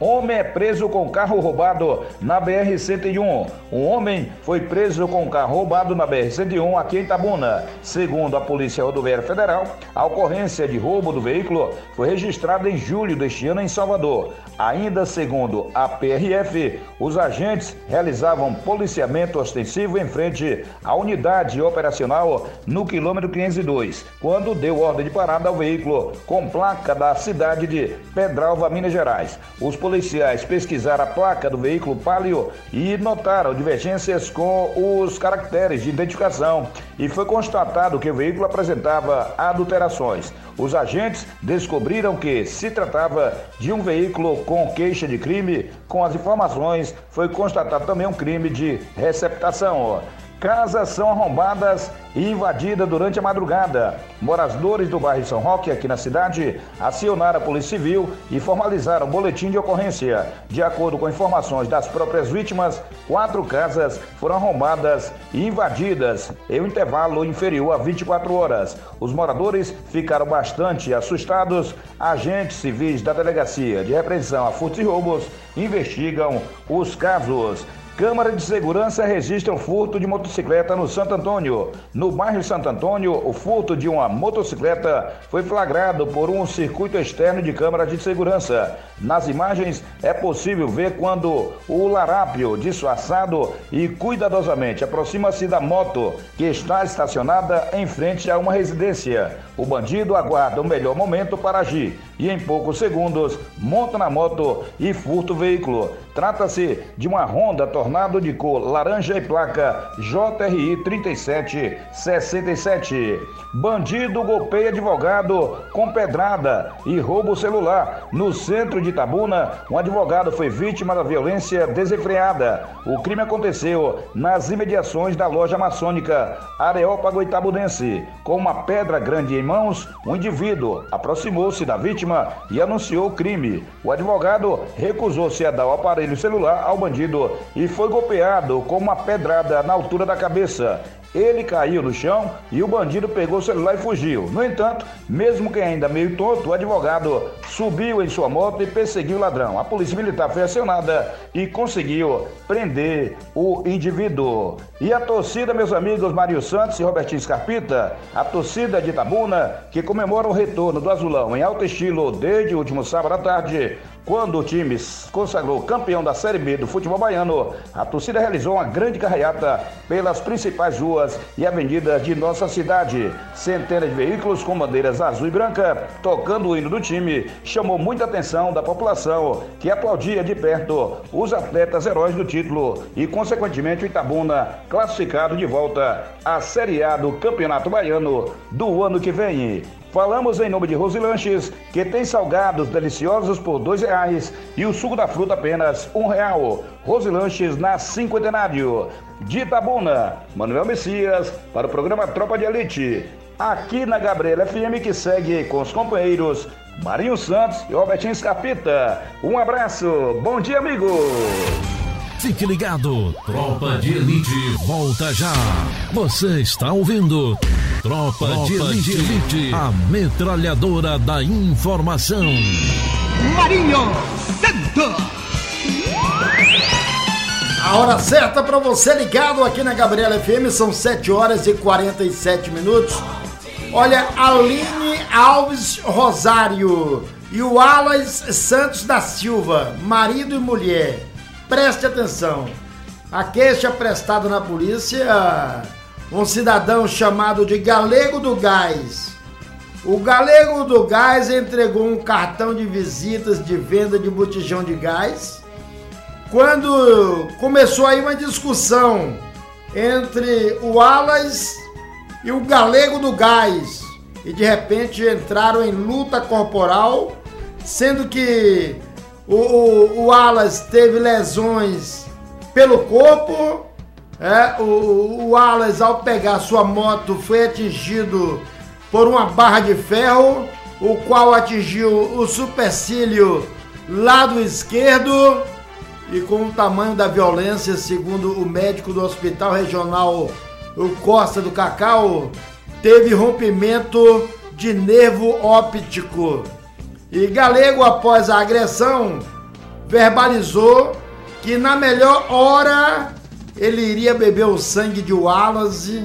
Homem é preso com carro roubado na B R cento e um. Um homem foi preso com carro roubado na B R cento e um aqui em Itabuna. Segundo a Polícia Rodoviária Federal, a ocorrência de roubo do veículo foi registrada em julho deste ano em Salvador. Ainda segundo a P R F, os agentes realizavam policiamento ostensivo em frente à unidade operacional no quilômetro quinhentos e dois, quando deu ordem de parada ao veículo com placa da cidade de Pedralva, Minas Gerais. Os policiais pesquisaram a placa do veículo Palio e notaram divergências com os caracteres de identificação e foi constatado que o veículo apresentava adulterações. Os agentes descobriram que se tratava de um veículo com queixa de crime. Com as informações, foi constatado também um crime de receptação. Casas são arrombadas e invadidas durante a madrugada. Moradores do bairro São Roque, aqui na cidade, acionaram a Polícia Civil e formalizaram o boletim de ocorrência. De acordo com informações das próprias vítimas, quatro casas foram arrombadas e invadidas em um intervalo inferior a vinte e quatro horas. Os moradores ficaram bastante assustados. Agentes civis da Delegacia de Repreensão a Furtos e Roubos investigam os casos. Câmara de Segurança registra o furto de motocicleta no Santo Antônio. No bairro Santo Antônio, o furto de uma motocicleta foi flagrado por um circuito externo de câmara de segurança. Nas imagens é possível ver quando o larápio, disfarçado e cuidadosamente, aproxima-se da moto que está estacionada em frente a uma residência. O bandido aguarda o melhor momento para agir e em poucos segundos monta na moto e furta o veículo. Trata-se de uma Honda Tornado de cor laranja e placa J R I trinta e sete sessenta e sete. Bandido golpeia advogado com pedrada e rouba o celular. No centro de Itabuna, um advogado foi vítima da violência desenfreada. O crime aconteceu nas imediações da loja maçônica Areópago Itabunense. Com uma pedra grande em mãos, um indivíduo aproximou-se da vítima e anunciou o crime. O advogado recusou-se a dar o aparelho celular ao bandido e foi golpeado com uma pedrada na altura da cabeça. Ele caiu no chão e o bandido pegou o celular e fugiu. No entanto, mesmo que ainda meio tonto, o advogado subiu em sua moto e perseguiu o ladrão. A polícia militar foi acionada e conseguiu prender o indivíduo. E a torcida, meus amigos Mário Santos e Robertinho Scarpita, a torcida de Itabuna, que comemora o retorno do Azulão em alto estilo desde o último sábado à tarde, quando o time consagrou campeão da Série B do futebol baiano, a torcida realizou uma grande carreata pelas principais ruas e avenidas de nossa cidade. Centenas de veículos com bandeiras azul e branca, tocando o hino do time, chamou muita atenção da população, que aplaudia de perto os atletas heróis do título e, consequentemente, o Itabuna classificado de volta à Série A do Campeonato Baiano do ano que vem. Falamos em nome de Rosilanches, que tem salgados deliciosos por dois reais e o suco da fruta apenas um real. Rosilanches na Cinquentenário. De Itabuna, Manuel Messias, para o programa Tropa de Elite. Aqui na Gabriela F M, que segue com os companheiros Marinho Santos e Robertinho Scarpita. Um abraço, bom dia, amigo! Fique ligado, Tropa de Elite volta já. Você está ouvindo Tropa, Tropa de, Elite, de Elite, a metralhadora da informação. Marinho Santos. A hora certa para você ligado aqui na Gabriela F M, são sete horas e quarenta e sete minutos. Olha, Aline Alves Rosário e o Alas Santos da Silva, marido e mulher. Preste atenção, a queixa prestada na polícia, um cidadão chamado de Galego do Gás. O Galego do Gás entregou um cartão de visitas de venda de botijão de gás, quando começou aí uma discussão entre o Alas e o Galego do Gás, e de repente entraram em luta corporal, sendo que O, o, o Alas teve lesões pelo corpo, é, o, o Alas, ao pegar sua moto, foi atingido por uma barra de ferro, o qual atingiu o supercílio lado esquerdo, e com o tamanho da violência, segundo o médico do Hospital Regional o Costa do Cacau, teve rompimento de nervo óptico. E Galego, após a agressão, verbalizou que na melhor hora ele iria beber o sangue de Wallace.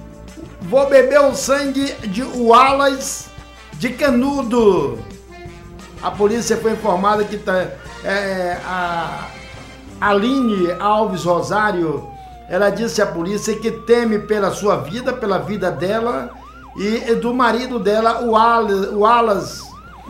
Vou beber o sangue de Wallace de Canudo. A polícia foi informada que tá, é, a Aline Alves Rosário, ela disse à polícia que teme pela sua vida, pela vida dela e do marido dela, o Wallace.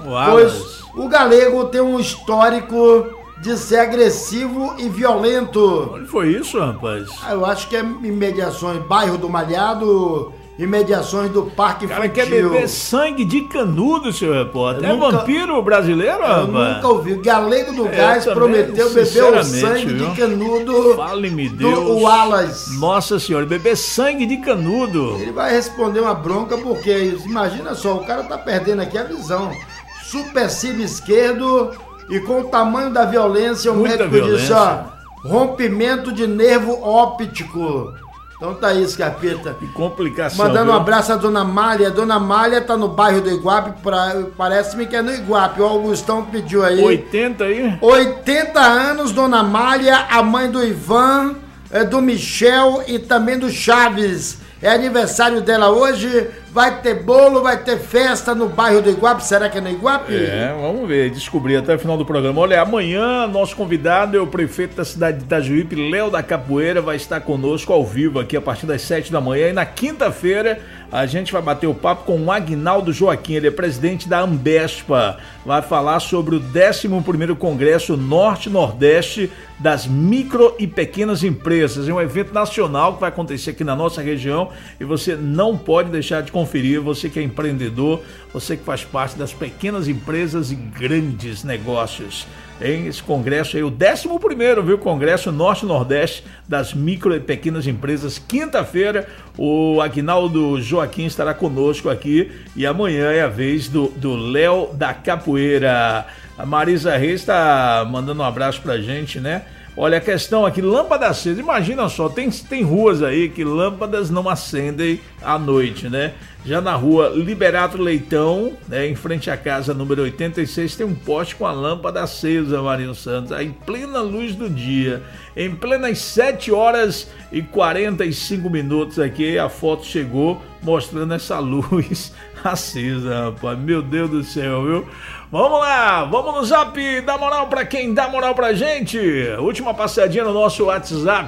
Pois o galego tem um histórico de ser agressivo e violento. Onde foi isso, rapaz? Eu acho que é imediações, bairro do Malhado, imediações do Parque Infantil. Cara, quer beber sangue de Canudo, seu repórter? Eu é nunca, vampiro brasileiro, eu rapaz? Eu nunca ouvi. Galego do é, Gás também, prometeu beber o sangue viu? de Canudo. Fale-me Deus. Do Wallace. Nossa senhora, beber sangue de Canudo. Ele vai responder uma bronca porque, imagina só, o cara tá perdendo aqui a visão. Supercílio esquerdo e com o tamanho da violência, o Muita médico violência. disse, ó, rompimento de nervo óptico. Então tá aí, Scarpeta. Que complicação. Mandando viu? um abraço à Dona Malha. Dona Malha tá no bairro do Iguape, pra, parece-me que é no Iguape. O Augustão pediu aí. oitenta aí? oitenta anos, Dona Malha, a mãe do Ivan, é, do Michel e também do Chaves. É aniversário dela hoje, vai ter bolo, vai ter festa no bairro do Iguape. Será que é no Iguape? É, vamos ver, descobrir até o final do programa. Olha, amanhã nosso convidado é o prefeito da cidade de Itajuípe, Léo da Capoeira, vai estar conosco ao vivo aqui a partir das sete da manhã. E na quinta-feira a gente vai bater o papo com o Agnaldo Joaquim, ele é presidente da Ambespa. Vai falar sobre o décimo primeiro Congresso Norte-Nordeste das Micro e Pequenas Empresas. É um evento nacional que vai acontecer aqui na nossa região e você não pode deixar de conferir. Você que é empreendedor, você que faz parte das pequenas empresas e grandes negócios. Em esse congresso aí, o décimo primeiro, viu? Congresso Norte-Nordeste das Micro e Pequenas Empresas. Quinta-feira, o Agnaldo Joaquim estará conosco aqui e amanhã é a vez do Léo da Capoeira. A Marisa Reis está mandando um abraço pra gente, né? Olha, a questão aqui, lâmpada acesa, imagina só, tem, tem ruas aí que lâmpadas não acendem à noite, né? Já na rua Liberato Leitão, né, em frente à casa número oitenta e seis, tem um poste com a lâmpada acesa, Marinho Santos, aí em plena luz do dia, em plenas sete horas e quarenta e cinco minutos aqui, a foto chegou mostrando essa luz acesa, rapaz, meu Deus do céu, viu? Vamos lá, vamos no zap, dá moral pra quem dá moral pra gente. Última passadinha no nosso WhatsApp.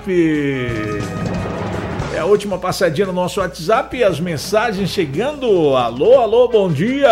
É a última passadinha no nosso WhatsApp e as mensagens chegando. Alô, alô, bom dia.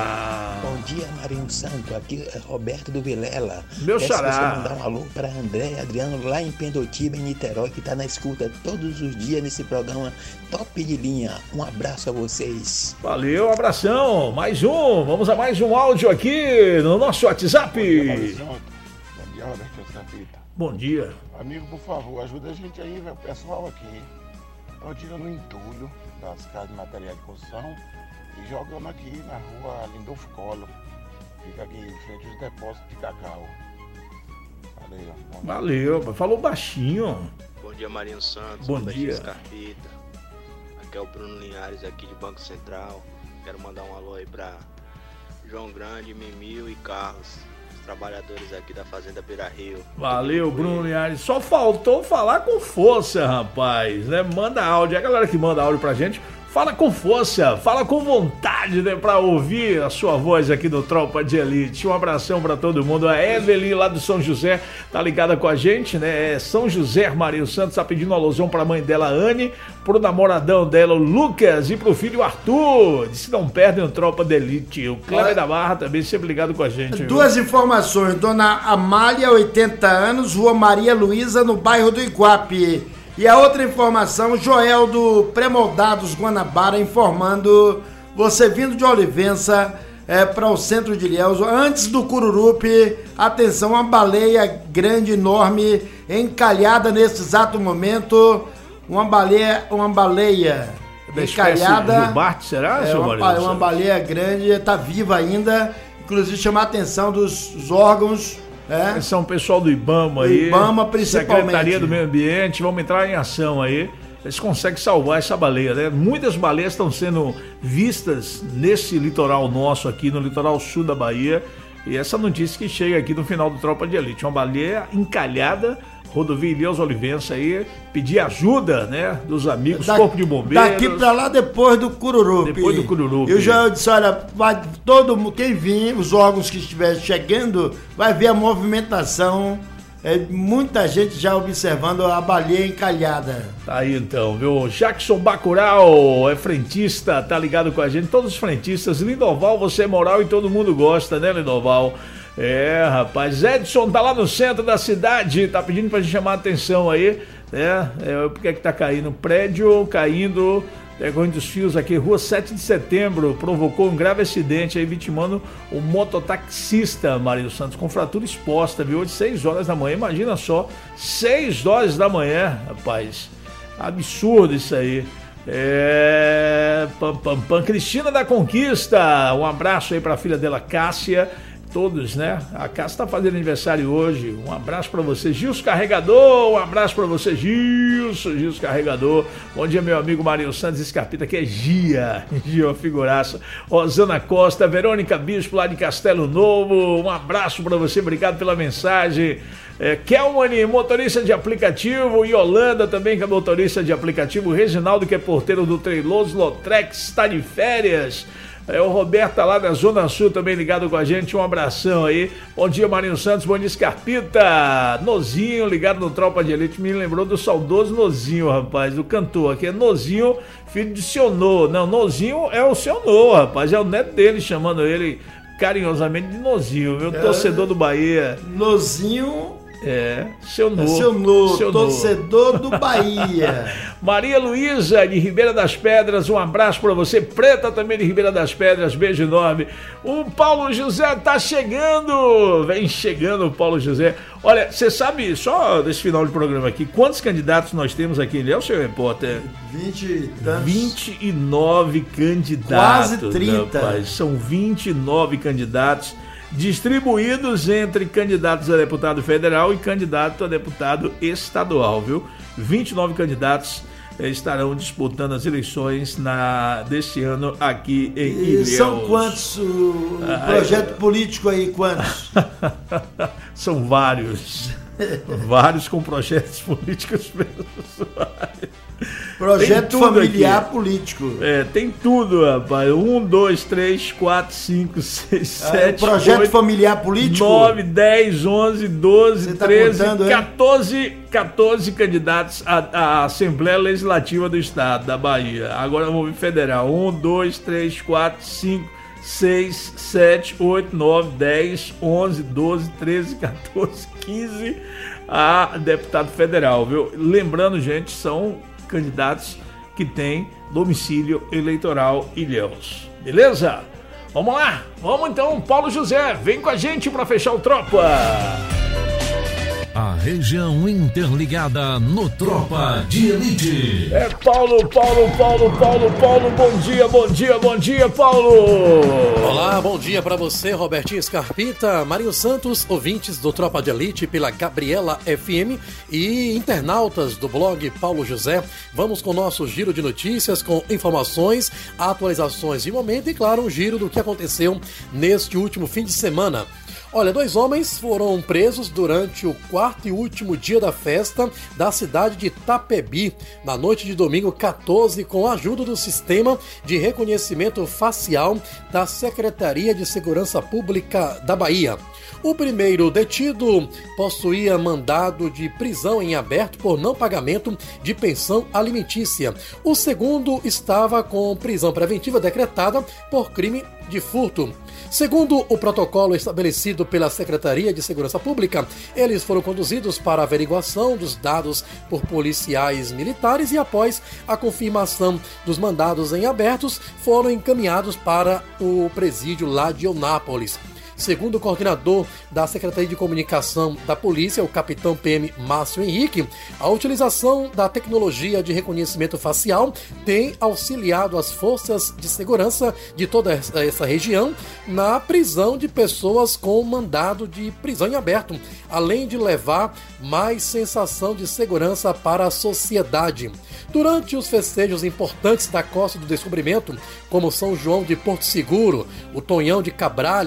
Bom dia, Marinho Santo. Aqui é Roberto do Vilela. Meu Peço xará. você mandar um alô para André e Adriano lá em Pendotiba, em Niterói, que tá na escuta todos os dias nesse programa top de linha. Um abraço a vocês. Valeu, abração. Mais um. Vamos a mais um áudio aqui no nosso WhatsApp. Bom dia, Marinho Santo. Bom dia, Roberto Scarpita. Bom dia. Amigo, por favor, ajuda a gente aí, velho. O pessoal aqui estão tirando o entulho das casas de material de construção e jogando aqui na rua Lindolfo Collor. Fica aqui em frente aos depósitos de cacau. Valeu. Valeu, falou baixinho. Bom dia, Marinho Santos. Bom Roberto dia. Scarpita. Aqui é o Bruno Linhares, aqui de Banco Central. Quero mandar um alô aí pra João Grande, Mimil e Carlos, os trabalhadores aqui da Fazenda Beira Rio. Valeu, Bruno Linhares. Só faltou falar com força, rapaz, né? Manda áudio. A galera que manda áudio pra gente, fala com força, fala com vontade, né? Pra ouvir a sua voz aqui no Tropa de Elite. Um abração pra todo mundo. A Evelyn lá do São José tá ligada com a gente, né? É São José, Marinho Santos, tá pedindo um alusão pra mãe dela, Anne, pro namoradão dela, o Lucas, e pro filho Arthur. Diz que não perdem o Tropa de Elite. O Cleber da Barra também sempre ligado com a gente. Duas viu? informações. Dona Amália, oitenta anos, Rua Maria Luísa, no bairro do Iguape. E a outra informação, Joel do Premoldados Guanabara informando, você vindo de Olivença é, para o centro de Ilhéus, antes do Cururupi, atenção, uma baleia grande, enorme, encalhada nesse exato momento, uma baleia, uma baleia Da encalhada. Jubarte, será, é, seu uma, Marinho uma Santos? baleia grande, está viva ainda, inclusive chamar a atenção dos, dos órgãos. É. São o pessoal do IBAMA aí. IBAMA, principalmente. Secretaria do Meio Ambiente, vamos entrar em ação aí. Eles conseguem salvar essa baleia, né? Muitas baleias estão sendo vistas nesse litoral nosso aqui, no litoral sul da Bahia. E essa notícia que chega aqui no final do Tropa de Elite, uma baleia encalhada, rodovia Ilhéus Olivença aí, pedir ajuda, né, dos amigos, da, Corpo de Bombeiros. Daqui pra lá, depois do Cururupi. Depois do Cururupi. Eu já disse, olha, vai, todo mundo, quem vir, os órgãos que estiverem chegando, vai ver a movimentação, é, muita gente já observando a baleia encalhada. Tá aí então, viu? Jackson Bacurau é frentista, tá ligado com a gente, todos os frentistas. Lindoval, você é moral e todo mundo gosta, né, Lindoval? É, rapaz, Edson tá lá no centro da cidade, tá pedindo pra gente chamar a atenção aí, né? É, porque é que tá caindo? Prédio caindo, decorrente dos fios aqui, rua sete de setembro, provocou um grave acidente aí, vitimando um mototaxista, Mário Santos, com fratura exposta, viu? De seis horas da manhã, imagina só, seis horas da manhã, rapaz, absurdo isso aí. É, pam, pam, pam. Cristina da Conquista, um abraço aí pra filha dela, Cássia. Todos, né? A Cássia tá fazendo aniversário hoje. Um abraço pra você, Gilson Carregador. Um abraço pra você, Gilson, Gilson Carregador. Bom dia, meu amigo Marinho Santos Escarpita, que é Gia, Gia, figuraça. Rosana Costa, Verônica Bispo, lá de Castelo Novo. Um abraço pra você, obrigado pela mensagem. É, Kelmani, motorista de aplicativo. Yolanda também, que é motorista de aplicativo. Reginaldo, que é porteiro do Treiloso Lotrex, está de férias. É, o Roberto tá lá da Zona Sul também ligado com a gente, um abração aí. Bom dia, Marinho Santos, bom dia, Escarpita. Nozinho ligado no Tropa de Elite, me lembrou do saudoso Nozinho, rapaz, do cantor, aqui é Nozinho, filho de seu Nô. Não, Nozinho é o seu Nô, rapaz, é o neto dele chamando ele carinhosamente de Nozinho, meu é, torcedor do Bahia. Nozinho... É, seu Nô. É seu Nô, seu torcedor Nô. do Bahia. Maria Luísa, de Ribeira das Pedras, um abraço pra você. Preta também de Ribeira das Pedras, beijo enorme. O Paulo José tá chegando, vem chegando o Paulo José. Olha, você sabe, só desse final de programa aqui, quantos candidatos nós temos aqui, Léo, seu repórter? vinte e tantos. vinte e nove candidatos. Quase trinta. Rapaz, são vinte e nove candidatos distribuídos entre candidatos a deputado federal e candidato a deputado estadual, viu? vinte e nove candidatos eh, estarão disputando as eleições na, deste ano aqui em e Ilhéus. São quantos o ah, projeto é... político aí, quantos? São vários. Vários com projetos políticos pessoais. Projeto familiar aqui. Político. É, tem tudo, rapaz. Um, dois, três, quatro, cinco, seis, ah, sete, projeto oito, familiar político? nove, dez, onze, doze, tá treze, contando, quatorze, quatorze candidatos à, à Assembleia Legislativa do Estado da Bahia. Agora vamos ver federal. Um, dois, três, quatro, cinco, seis, sete, oito, nove, dez, onze, doze, treze, quatorze, quinze a deputado federal, viu? Lembrando, gente, são candidatos que têm domicílio eleitoral Ilhéus. Beleza? Vamos lá? Vamos então, Paulo José, vem com a gente para fechar o Tropa. A região interligada no Tropa de Elite. É Paulo, Paulo, Paulo, Paulo, Paulo, bom dia, bom dia, bom dia, Paulo. Olá, bom dia pra você, Robertinho Escarpita, Marinho Santos, ouvintes do Tropa de Elite pela Gabriela F M e internautas do blog Paulo José. Vamos com o nosso giro de notícias, com informações, atualizações de momento e, claro, um giro do que aconteceu neste último fim de semana. Olha, dois homens foram presos durante o quarto e último dia da festa da cidade de Itapebi, na noite de domingo quatorze, com a ajuda do Sistema de Reconhecimento Facial da Secretaria de Segurança Pública da Bahia. O primeiro detido possuía mandado de prisão em aberto por não pagamento de pensão alimentícia. O segundo estava com prisão preventiva decretada por crime de furto. Segundo o protocolo estabelecido pela Secretaria de Segurança Pública, eles foram conduzidos para averiguação dos dados por policiais militares e, após a confirmação dos mandados em abertos, foram encaminhados para o presídio lá de Eunápolis. Segundo o coordenador da Secretaria de Comunicação da Polícia, o capitão P M Márcio Henrique, a utilização da tecnologia de reconhecimento facial tem auxiliado as forças de segurança de toda essa região na prisão de pessoas com mandado de prisão em aberto, além de levar mais sensação de segurança para a sociedade. Durante os festejos importantes da Costa do Descobrimento, como São João de Porto Seguro, o Tonhão de Cabralha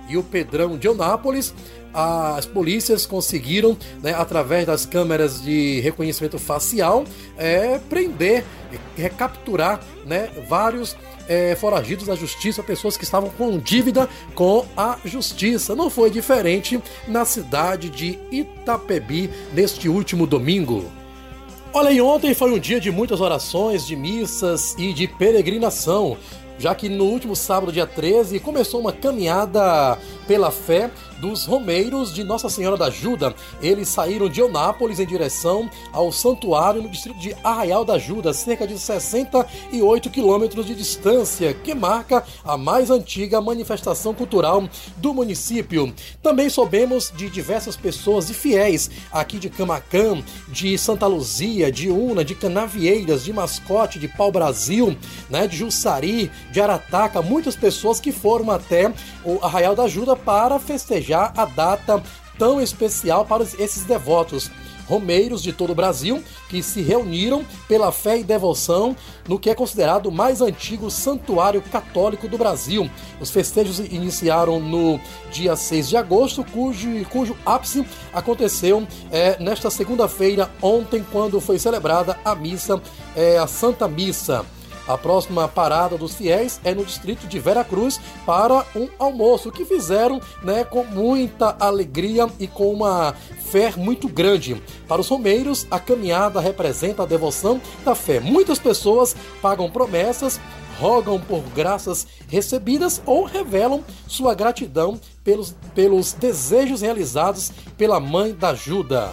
e o Pedrão de Eunápolis, as polícias conseguiram, né, através das câmeras de reconhecimento facial, é, prender, recapturar, né, vários é, foragidos da justiça, pessoas que estavam com dívida com a justiça. Não foi diferente na cidade de Itapebi neste último domingo. Olha, e ontem foi um dia de muitas orações, de missas e de peregrinação, já que no último sábado, dia treze, começou uma caminhada pela fé dos romeiros de Nossa Senhora da Ajuda. Eles saíram de Eunápolis em direção ao santuário no distrito de Arraial da Ajuda, cerca de sessenta e oito quilômetros de distância, que marca a mais antiga manifestação cultural do município. Também soubemos de diversas pessoas e fiéis aqui de Camaquã, de Santa Luzia, de Una, de Canavieiras, de Mascote, de Pau-Brasil, né, de Jussari, de Arataca, muitas pessoas que foram até o Arraial da Ajuda para festejar a data tão especial para esses devotos romeiros de todo o Brasil, que se reuniram pela fé e devoção no que é considerado o mais antigo santuário católico do Brasil. Os festejos iniciaram no dia seis de agosto, cujo, cujo ápice aconteceu é, nesta segunda-feira, ontem, quando foi celebrada a missa, é, a Santa Missa. A próxima parada dos fiéis é no distrito de Veracruz para um almoço que fizeram, né, com muita alegria e com uma fé muito grande. Para os romeiros, a caminhada representa a devoção da fé. Muitas pessoas pagam promessas, rogam por graças recebidas ou revelam sua gratidão pelos, pelos desejos realizados pela Mãe da Ajuda.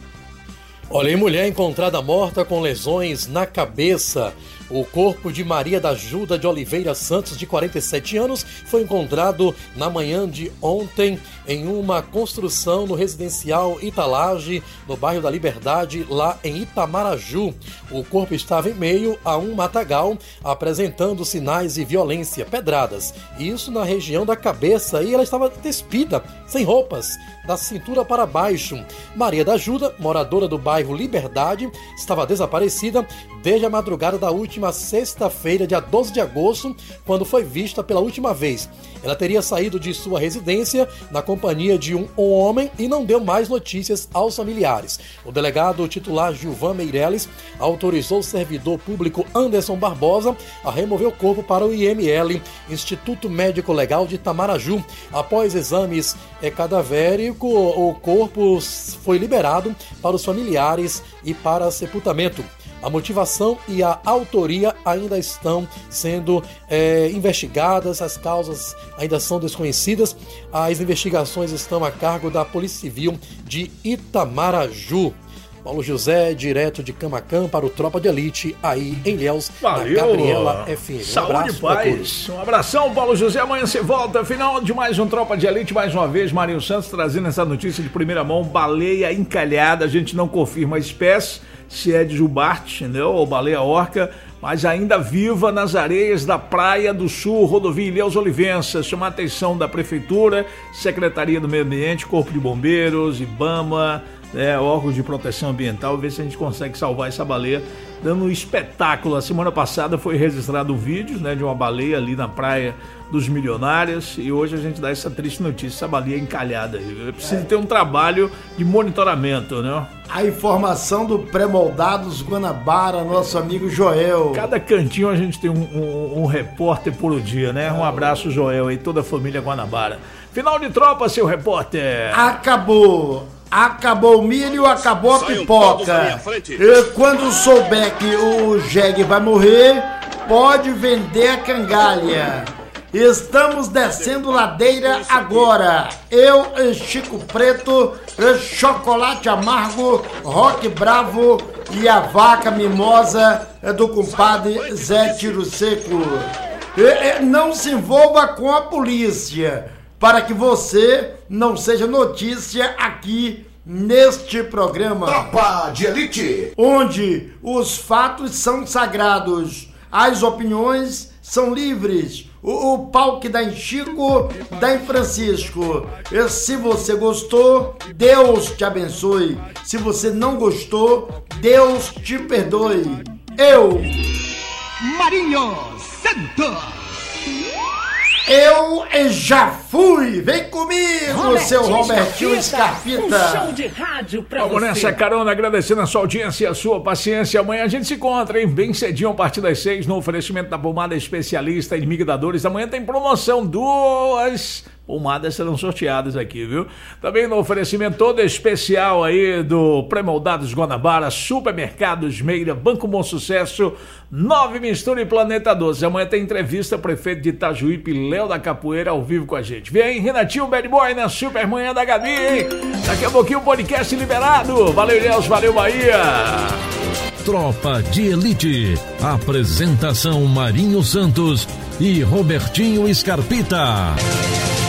Olha, e mulher encontrada morta com lesões na cabeça. O corpo de Maria da Ajuda de Oliveira Santos, de quarenta e sete anos, foi encontrado na manhã de ontem em uma construção no residencial Italage, no bairro da Liberdade, lá em Itamaraju. O corpo estava em meio a um matagal, apresentando sinais de violência, pedradas. Isso na região da cabeça, e ela estava despida, sem roupas, da cintura para baixo. Maria da Ajuda, moradora do bairro Liberdade, estava desaparecida desde a madrugada da última sexta-feira, dia doze de agosto, quando foi vista pela última vez. Ela teria saído de sua residência na companhia de um homem e não deu mais notícias aos familiares. O delegado titular Gilvan Meireles autorizou o servidor público Anderson Barbosa a remover o corpo para o I M L, Instituto Médico Legal de Itamaraju. Após exames cadavéricos, o corpo foi liberado para os familiares e para sepultamento. A motivação e a autoria ainda estão sendo é, investigadas, as causas ainda são desconhecidas. As investigações estão a cargo da Polícia Civil de Itamaraju. Paulo José, direto de Camaquã para o Tropa de Elite, aí em Ilhéus, Valeu. na Gabriela F M. Um Saúde e paz. Um abração, Paulo José. Amanhã você volta. Final de mais um Tropa de Elite, mais uma vez, Marinho Santos trazendo essa notícia de primeira mão. Baleia encalhada, a gente não confirma a espécie, se é de jubarte, entendeu? Ou baleia orca, mas ainda viva nas areias da Praia do Sul, rodovia Ilhéus Olivença. Chama a atenção da Prefeitura, Secretaria do Meio Ambiente, Corpo de Bombeiros, IBAMA, é, órgãos de proteção ambiental, ver se a gente consegue salvar essa baleia, dando um espetáculo. A semana passada foi registrado um vídeo, né, de uma baleia ali na Praia dos Milionários, e hoje a gente dá essa triste notícia, essa baleia encalhada. Precisa é. ter um trabalho de monitoramento, né? A informação do Pré-Moldados Guanabara, nosso amigo Joel. Cada cantinho a gente tem um, um, um repórter por dia, né? Um abraço, Joel, e toda a família Guanabara. Final de tropa, seu repórter. Acabou. Acabou o milho, acabou a pipoca. E quando souber que o jegue vai morrer, pode vender a cangalha. Estamos descendo ladeira agora. Eu, Chico Preto, Chocolate Amargo, Rock Bravo e a vaca mimosa do compadre Zé Tiro Seco. Não se envolva com a polícia, para que você não seja notícia aqui neste programa. Tropa de Elite, onde os fatos são sagrados, as opiniões são livres. O, o pau que dá em Chico, dá em Francisco. E se você gostou, Deus te abençoe. Se você não gostou, Deus te perdoe. Eu, Marinho Santos. Eu já fui! Vem comigo, Robertinho seu Robertinho Scarpita! Um show de rádio pra Vamos você. Nessa carona, agradecendo a sua audiência e a sua paciência. Amanhã a gente se encontra, hein? Bem cedinho, a partir das seis, no oferecimento da pomada especialista Inimigo da Dores. Amanhã tem promoção, duas pomadas serão sorteadas aqui, viu? Também no oferecimento todo especial aí do Pré-Moldados Guanabara, Supermercados Meira, Banco Bom Sucesso, Nove Mistura e Planeta doze. Amanhã tem entrevista, prefeito de Itajuípe, Léo da Capoeira, ao vivo com a gente. Vem, Renatinho Bad Boy na Super Manhã da Gabi, hein? Daqui a pouquinho o podcast liberado. Valeu, Deus, valeu, Bahia! Tropa de Elite. Apresentação Marinho Santos e Robertinho Scarpita.